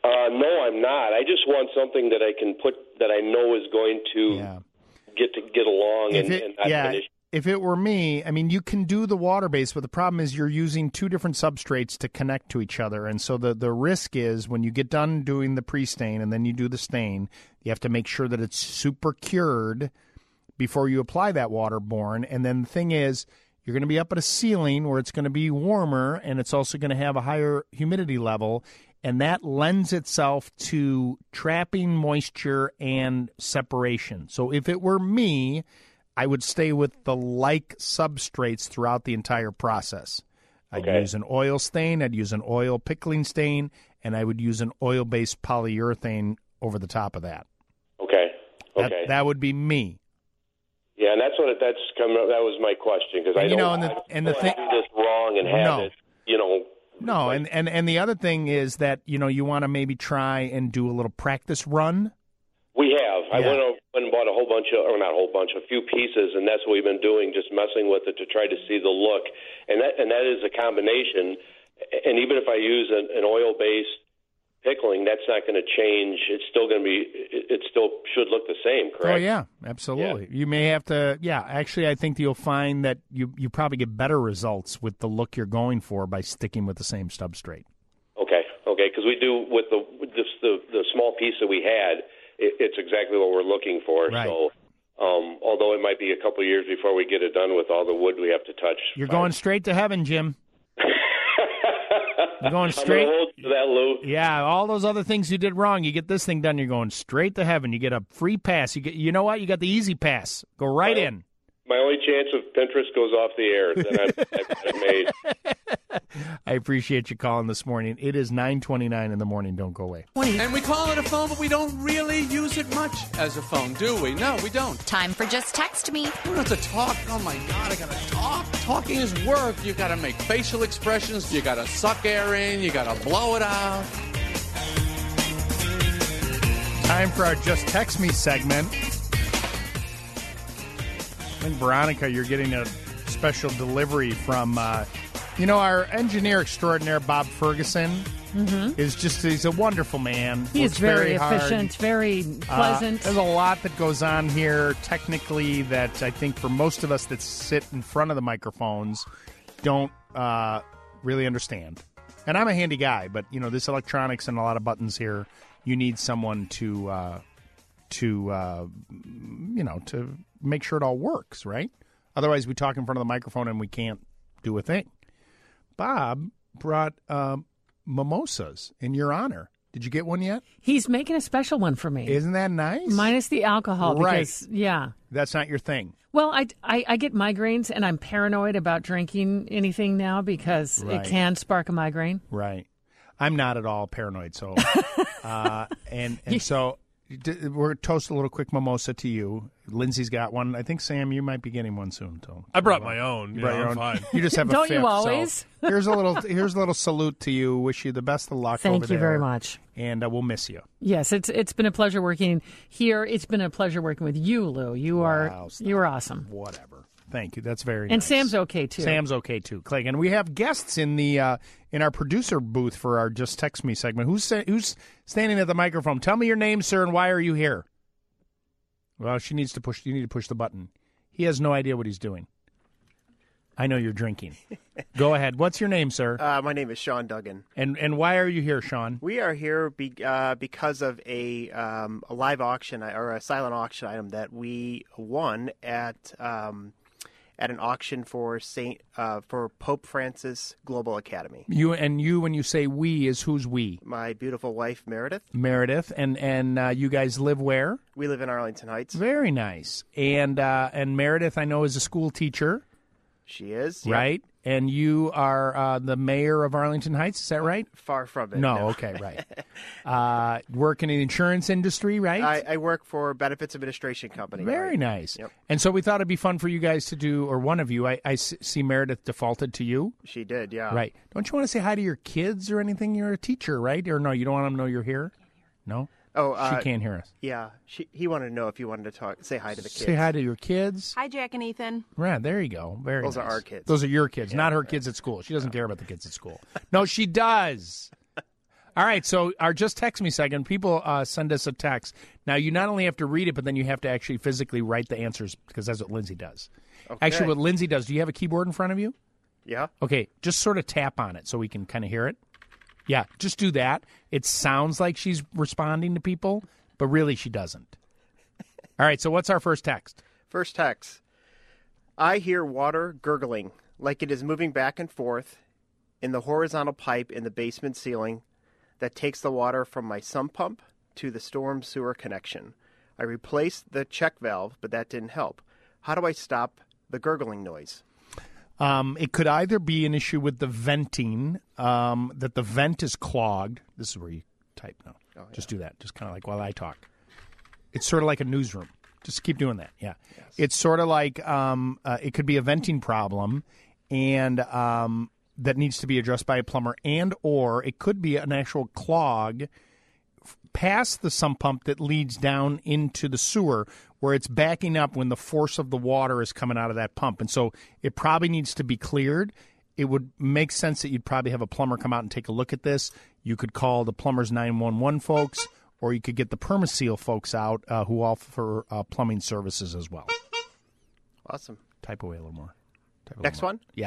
No, I'm not. I just want something that I can put that I know is going to get along and not finish. If it were me, I mean, you can do the water base, but the problem is you're using two different substrates to connect to each other. And so the risk is when you get done doing the pre-stain and then you do the stain, you have to make sure that it's super cured before you apply that waterborne. And then the thing is, you're going to be up at a ceiling where it's going to be warmer and it's also going to have a higher humidity level. And that lends itself to trapping moisture and separation. So if it were me, I would stay with the like substrates throughout the entire process. I'd use an oil stain, I'd use an oil pickling stain, and I would use an oil-based polyurethane over the top of that. Okay. That would be me. Yeah, and that's coming up. That was my question because I don't want to do this wrong and have it, No, and the other thing is that, you want to maybe try and do a little practice run. We have. I went over and bought a few pieces, and that's what we've been doing, just messing with it to try to see the look. And that is a combination. And even if I use an oil-based pickling, that's not going to change. It's still going to be. It still should look the same, correct? Oh yeah, absolutely. Yeah. You may have to. Yeah, actually, I think you'll find that you probably get better results with the look you're going for by sticking with the same substrate. Okay, because we do with the small piece that we had. It's exactly what we're looking for. Right. So, although it might be a couple of years before we get it done with all the wood we have to touch. You're going straight to heaven, Jim. You're going straight. I'm gonna hold to that, Lou. Yeah, all those other things you did wrong, you get this thing done, you're going straight to heaven. You get a free pass. You know what? You got the easy pass. Go right in. My only chance of Pinterest goes off the air. Then I've got it made. I appreciate you calling this morning. It is 9:29 in the morning. Don't go away. And we call it a phone, but we don't really use it much as a phone, do we? No, we don't. Time for Just Text Me. You don't have to talk. Oh, my God, I got to talk. Talking is work. You got to make facial expressions. You got to suck air in. You got to blow it out. Time for our Just Text Me segment. I think, Veronica, you're getting a special delivery from, our engineer extraordinaire, Bob Ferguson, he's a wonderful man. He is very hard. efficient, very pleasant. There's a lot that goes on here technically that I think for most of us that sit in front of the microphones don't really understand. And I'm a handy guy, but, this electronics and a lot of buttons here, you need someone to make sure it all works, right? Otherwise, we talk in front of the microphone and we can't do a thing. Bob brought mimosas in your honor. Did you get one yet? He's making a special one for me. Isn't that nice? Minus the alcohol. Right. Because, yeah. That's not your thing. Well, I get migraines, and I'm paranoid about drinking anything now because it can spark a migraine. Right. I'm not at all paranoid, so so we're going to toast a little quick mimosa to you. Lindsay's got one. I think, Sam, you might be getting one soon. I brought my own. You brought your own. Fine. You just have a Don't fifth, you always? So here's a little salute to you. Wish you the best of luck over there. Thank you very much. And we'll miss you. Yes, it's been a pleasure working here. It's been a pleasure working with you, Lou. You are awesome. Whatever. Thank you. That's very And nice. Sam's okay, too. Sam's okay, too. Clegg. And we have guests in the in our producer booth for our Just Text Me segment. Who's standing at the microphone? Tell me your name, sir, and why are you here? Well, you need to push the button. He has no idea what he's doing. I know you're drinking. Go ahead. What's your name, sir? My name is Sean Duggan. And why are you here, Sean? We are here because of a live auction or a silent auction item that we won at an auction for Pope Francis Global Academy. You when you say we is who's we? My beautiful wife Meredith. Meredith, and you guys live where? We live in Arlington Heights. Very nice. And Meredith, I know, is a school teacher. She is, right? Yep. And you are the mayor of Arlington Heights, is that right? Far from it. No. Okay, right. Work in the insurance industry, right? I work for a benefits administration company. Very right? nice. Yep. And so we thought it'd be fun for you guys to do, or one of you, I see Meredith defaulted to you. She did, yeah. Right. Don't you want to say hi to your kids or anything? You're a teacher, right? Or no, you don't want them to know you're here? No? Oh, she can't hear us. Yeah, he wanted to know if you wanted to say hi to the kids. Say hi to your kids. Hi, Jack and Ethan. Right, there you go. Those nice. are our kids. Those are your kids, not her kids at school. She doesn't care about the kids at school. No, she does. All right, so just text me a second. People send us a text. Now, you not only have to read it, but then you have to actually physically write the answers because that's what Lindsay does. Okay. Actually, what Lindsay does, do you have a keyboard in front of you? Yeah. Okay, just sort of tap on it so we can kind of hear it. Yeah, just do that. It sounds like she's responding to people, but really she doesn't. All right, so what's our first text? First text. I hear water gurgling like it is moving back and forth in the horizontal pipe in the basement ceiling that takes the water from my sump pump to the storm sewer connection. I replaced the check valve, but that didn't help. How do I stop the gurgling noise? It could either be an issue with the venting, that the vent is clogged. This is where you type now. Oh, yeah. Just do that. Just kind of like while I talk. It's sort of like a newsroom. Just keep doing that. Yeah. Yes. It's sort of like it could be a venting problem, and that needs to be addressed by a plumber, and or it could be an actual clog past the sump pump that leads down into the sewer where it's backing up when the force of the water is coming out of that pump. And so it probably needs to be cleared. It would make sense that you'd probably have a plumber come out and take a look at this. You could call the Plumbers 911 folks, or you could get the Permaseal folks out who offer plumbing services as well. Awesome. Type away a little more. Next one? Yeah.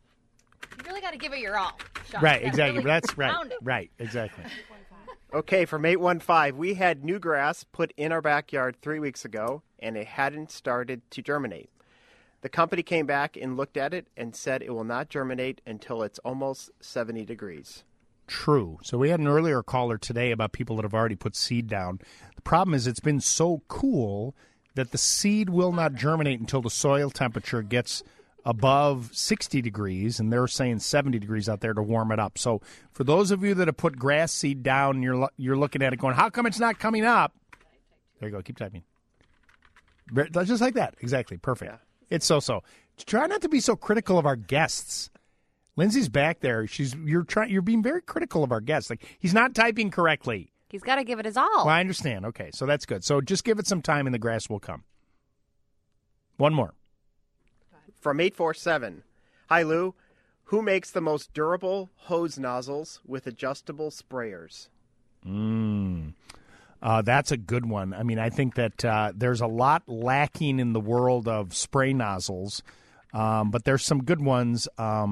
You really got to give it your all, Sean. Right, You gotta exactly. really That's right. pound it. Right, exactly. Okay, from 815, we had new grass put in our backyard 3 weeks ago, and it hadn't started to germinate. The company came back and looked at it and said it will not germinate until it's almost 70 degrees. True. So we had an earlier caller today about people that have already put seed down. The problem is it's been so cool that the seed will not germinate until the soil temperature gets above 60 degrees, and they're saying 70 degrees out there to warm it up. So for those of you that have put grass seed down, you're looking at it going, how come it's not coming up? There you go. Keep typing. Just like that. Exactly. Perfect. Yeah. It's so. Try not to be so critical of our guests. Lindsay's back there. You're being very critical of our guests. Like, he's not typing correctly. He's got to give it his all. Well, I understand. Okay, so that's good. So just give it some time and the grass will come. One more. From 847, hi Lou, who makes the most durable hose nozzles with adjustable sprayers? That's a good one. I mean, I think that there's a lot lacking in the world of spray nozzles, but there's some good ones.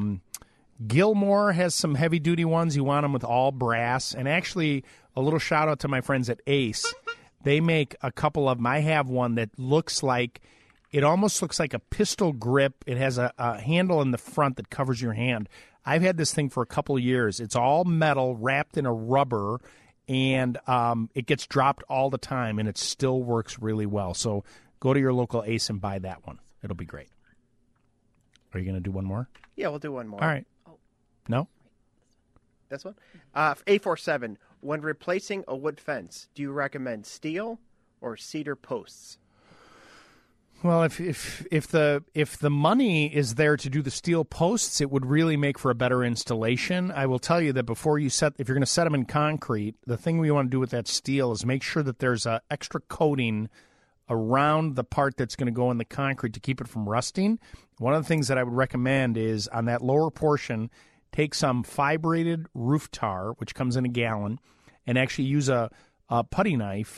Gilmore has some heavy-duty ones. You want them with all brass. And actually, a little shout-out to my friends at Ace. They make a couple of them. I have one that looks like, it almost looks like a pistol grip. It has a handle in the front that covers your hand. I've had this thing for a couple of years. It's all metal wrapped in a rubber, and it gets dropped all the time, and it still works really well. So go to your local Ace and buy that one. It'll be great. Are you going to do one more? Yeah, we'll do one more. All right. No? This one? 847, when replacing a wood fence, do you recommend steel or cedar posts? Well, if the money is there to do the steel posts, it would really make for a better installation. I will tell you that if you're going to set them in concrete, the thing we want to do with that steel is make sure that there's an extra coating around the part that's going to go in the concrete to keep it from rusting. One of the things that I would recommend is on that lower portion, take some fibrated roof tar, which comes in a gallon, and actually use a putty knife,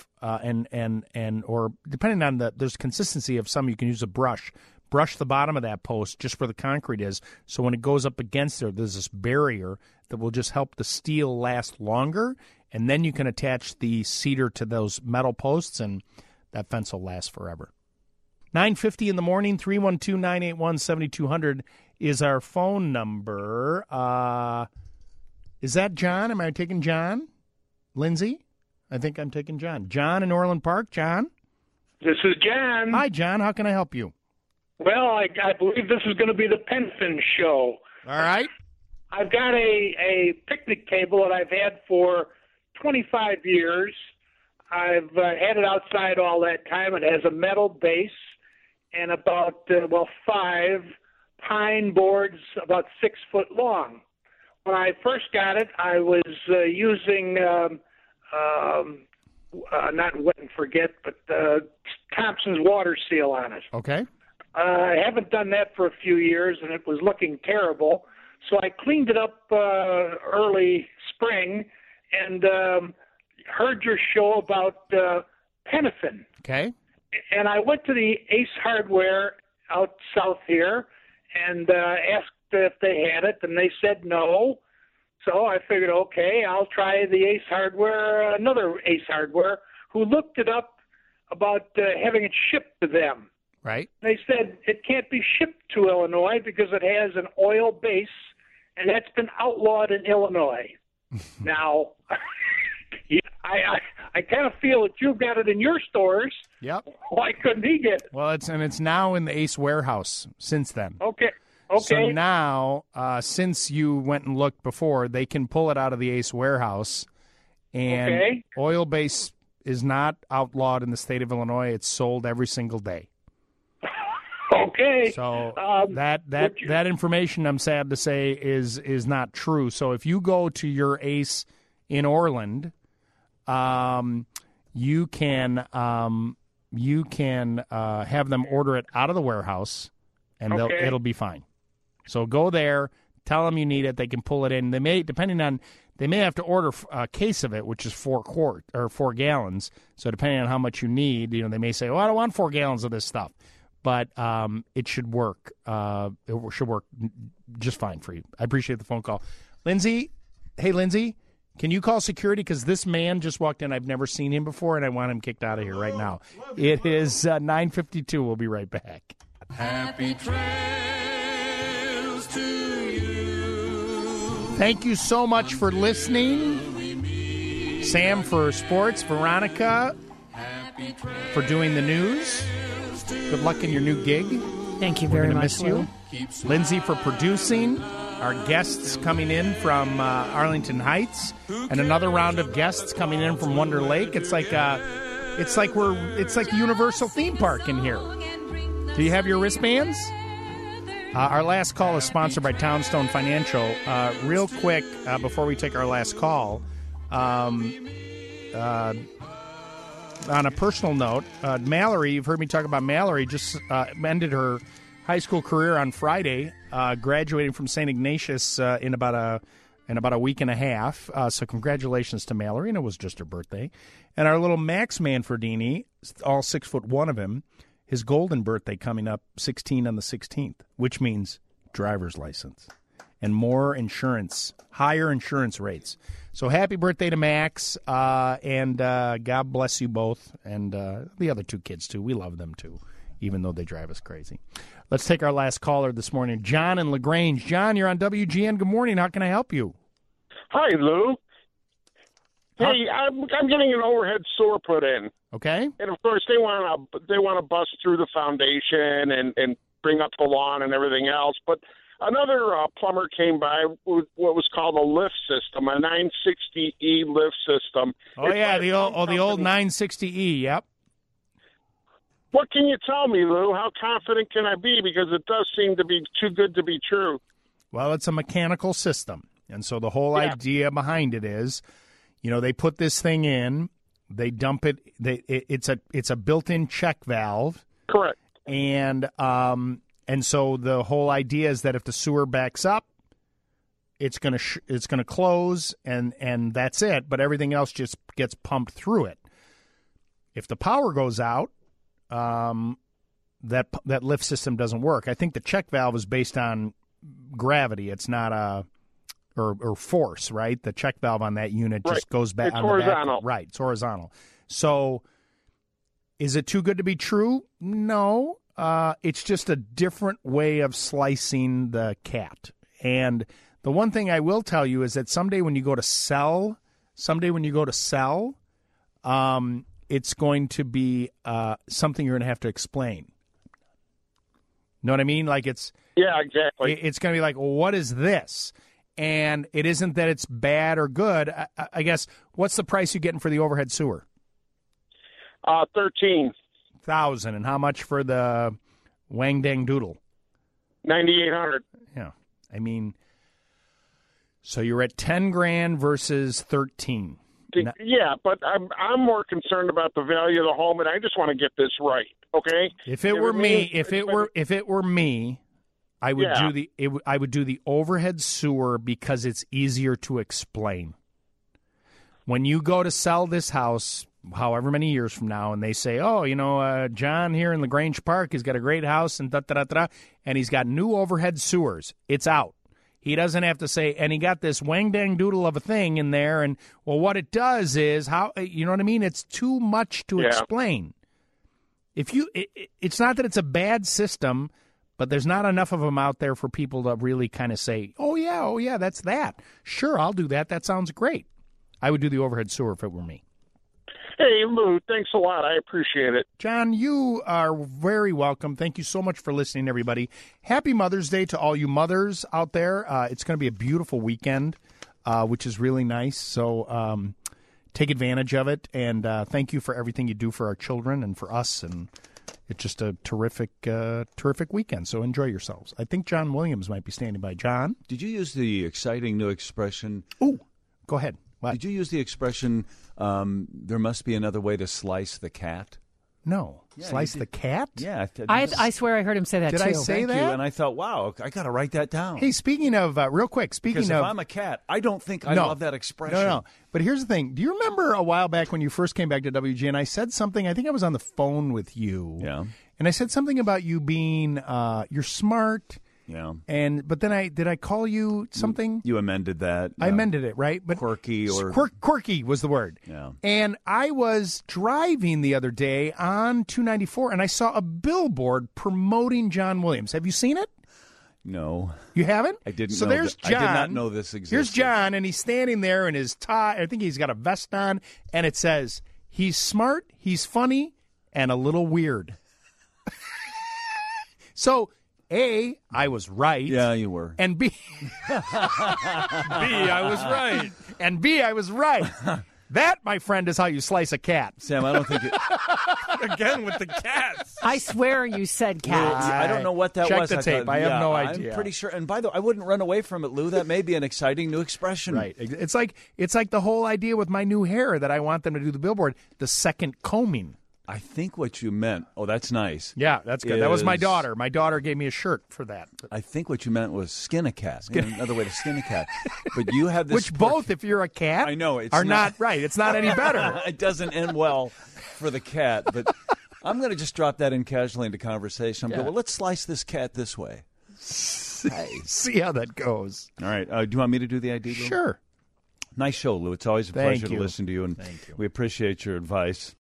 or depending on there's consistency of some, you can use a brush. Brush the bottom of that post just where the concrete is, so when it goes up against there's this barrier that will just help the steel last longer, and then you can attach the cedar to those metal posts, and that fence will last forever. 9:50 in the morning, 312-981-7200 is our phone number. Is that John? Am I taking John? Lindsay? I think I'm taking John. John in Orland Park. John? This is John. Hi, John. How can I help you? Well, I believe this is going to be the Penfin show. All right. I've got a picnic table that I've had for 25 years. I've had it outside all that time. It has a metal base and about, 5 pine boards about 6 foot long. When I first got it, I was using not Wet and Forget, but Thompson's Water Seal on it. Okay. I haven't done that for a few years, and it was looking terrible. So I cleaned it up early spring and heard your show about Penafin. Okay. And I went to the Ace Hardware out south here and asked if they had it, and they said no. So I figured, okay, I'll try the Ace Hardware, another Ace Hardware, who looked it up about having it shipped to them. Right. They said it can't be shipped to Illinois because it has an oil base, and that's been outlawed in Illinois. Now, I kind of feel that you've got it in your stores. Yep. Why couldn't he get it? Well, it's now in the Ace warehouse since then. Okay. So now, since you went and looked before, they can pull it out of the Ace warehouse. And oil base is not outlawed in the state of Illinois. It's sold every single day. Okay. So that information, I'm sad to say, is not true. So if you go to your Ace in Orland, you can have them order it out of the warehouse, and it'll be fine. So go there, tell them you need it. They can pull it in. They may, they may have to order a case of it, which is 4 gallons. So depending on how much you need, they may say, "Oh, I don't want 4 gallons of this stuff." But it should work. It should work just fine for you. I appreciate the phone call. Lindsay, hey, Lindsay, can you call security? Because this man just walked in. I've never seen him before, and I want him kicked out of here right now. It is 9:52. We'll be right back. Happy trails to you. Thank you so much for listening. Sam for sports, Veronica for doing the news. Good luck in your new gig. Thank you very much, miss you. Lindsay for producing. Our guests coming in from Arlington Heights, and another round of guests coming in from Wonder Lake. It's like a Universal theme park in here. Do you have your wristbands? Our last call is sponsored by Townstone Financial. Real quick, before we take our last call, on a personal note, Mallory, you've heard me talk about Mallory, just ended her high school career on Friday, graduating from St. Ignatius in about a week and a half. So congratulations to Mallory, and it was just her birthday. And our little Max Manfredini, all 6'1" of him, his golden birthday coming up 16 on the 16th, which means driver's license and more insurance, higher insurance rates. So happy birthday to Max, and God bless you both, and the other 2 kids, too. We love them, too, even though they drive us crazy. Let's take our last caller this morning, John in LaGrange. John, you're on WGN. Good morning. How can I help you? Hi, Lou. Hey, I'm getting an overhead sewer put in. Okay. And, of course, they want to bust through the foundation and bring up the lawn and everything else, but another plumber came by with what was called a lift system, a 960E lift system. Oh, yeah, the old 960E, yep. What can you tell me, Lou? How confident can I be? Because it does seem to be too good to be true. Well, it's a mechanical system, and so the whole idea behind it is, they put this thing in, they dump it. It's a built-in check valve. Correct. And so the whole idea is that if the sewer backs up, it's gonna close, and that's it. But everything else just gets pumped through it. If the power goes out, that lift system doesn't work. I think the check valve is based on gravity. It's not or force, right? The check valve on that unit just goes back. It's horizontal. Right, it's horizontal. So, is it too good to be true? No. It's just a different way of slicing the cat. And the one thing I will tell you is that someday when you go to sell, it's going to be something you're going to have to explain. Know what I mean? Like yeah, exactly. It's going to be like, well, what is this? And it isn't that it's bad or good. I guess, what's the price you're getting for the overhead sewer? $13,000. And how much for the Wang Dang Doodle? $9,800. Yeah, I mean, so you're at $10,000 versus $13,000. Yeah, but I'm more concerned about the value of the home, and I just want to get this right. Okay. If it were me, I would do the overhead sewer because it's easier to explain. when you go to sell this house, however many years from now, and they say, oh, John here in LaGrange Park has got a great house and and he's got new overhead sewers. It's out. He doesn't have to say, and he got this wang-dang-doodle of a thing in there, and, well, what it does is, you know what I mean? It's too much to explain. It's not that it's a bad system, but there's not enough of them out there for people to really kind of say, oh, yeah, that's that. Sure, I'll do that. That sounds great. I would do the overhead sewer if it were me. Hey, Lou, thanks a lot. I appreciate it. John, you are very welcome. Thank you so much for listening, everybody. Happy Mother's Day to all you mothers out there. It's going to be a beautiful weekend, which is really nice. So take advantage of it, and thank you for everything you do for our children and for us, and it's just a terrific weekend, so enjoy yourselves. I think John Williams might be standing by. John? Did you use the exciting new expression? Ooh, go ahead. What? Did you use the expression, there must be another way to slice the cat? No. Yeah, slice the cat? Yeah. I swear I heard him say that, Did too. I say Thank that? you, and I thought, wow, I got to write that down. Hey, speaking of, real quick, Because if I'm a cat, I don't think I love that expression. No. But here's the thing. Do you remember a while back when you first came back to WG, and I said something, I think I was on the phone with you. Yeah. And I said something about you being, you're smart. Yeah. But then did I call you something? You amended that. I amended it, right? But quirky or quirky was the word. Yeah. And I was driving the other day on 294, and I saw a billboard promoting John Williams. Have you seen it? No. You haven't? I didn't. So know there's that. John. I did not know this existed. Here's John, and he's standing there in his tie. I think he's got a vest on, and it says, "He's smart, he's funny, and a little weird." So. A, I was right. Yeah, you were. And B, I was right. And B, I was right. That, my friend, is how you slice a cat. Sam, I don't think it... Again with the cats. I swear you said cat. I don't know what that Check was. the tape. I have no idea. I'm pretty sure. And by the way, I wouldn't run away from it, Lou. That may be an exciting new expression. Right. It's like the whole idea with my new hair that I want them to do the billboard, the second combing. I think what you meant, that's nice. Yeah, that's good. That was my daughter. My daughter gave me a shirt for that. I think what you meant was skin a cat. Another way to skin a cat. But you have this... Which both, if you're a cat, I know, it's are not right. It's not any better. It doesn't end well for the cat. But I'm going to just drop that in casually into conversation. I'm going, let's slice this cat this way. See how that goes. All right. Do you want me to do the ID, Lou? Sure. Nice show, Lou. It's always a Thank pleasure you. to listen to you, and Thank you. we appreciate your advice.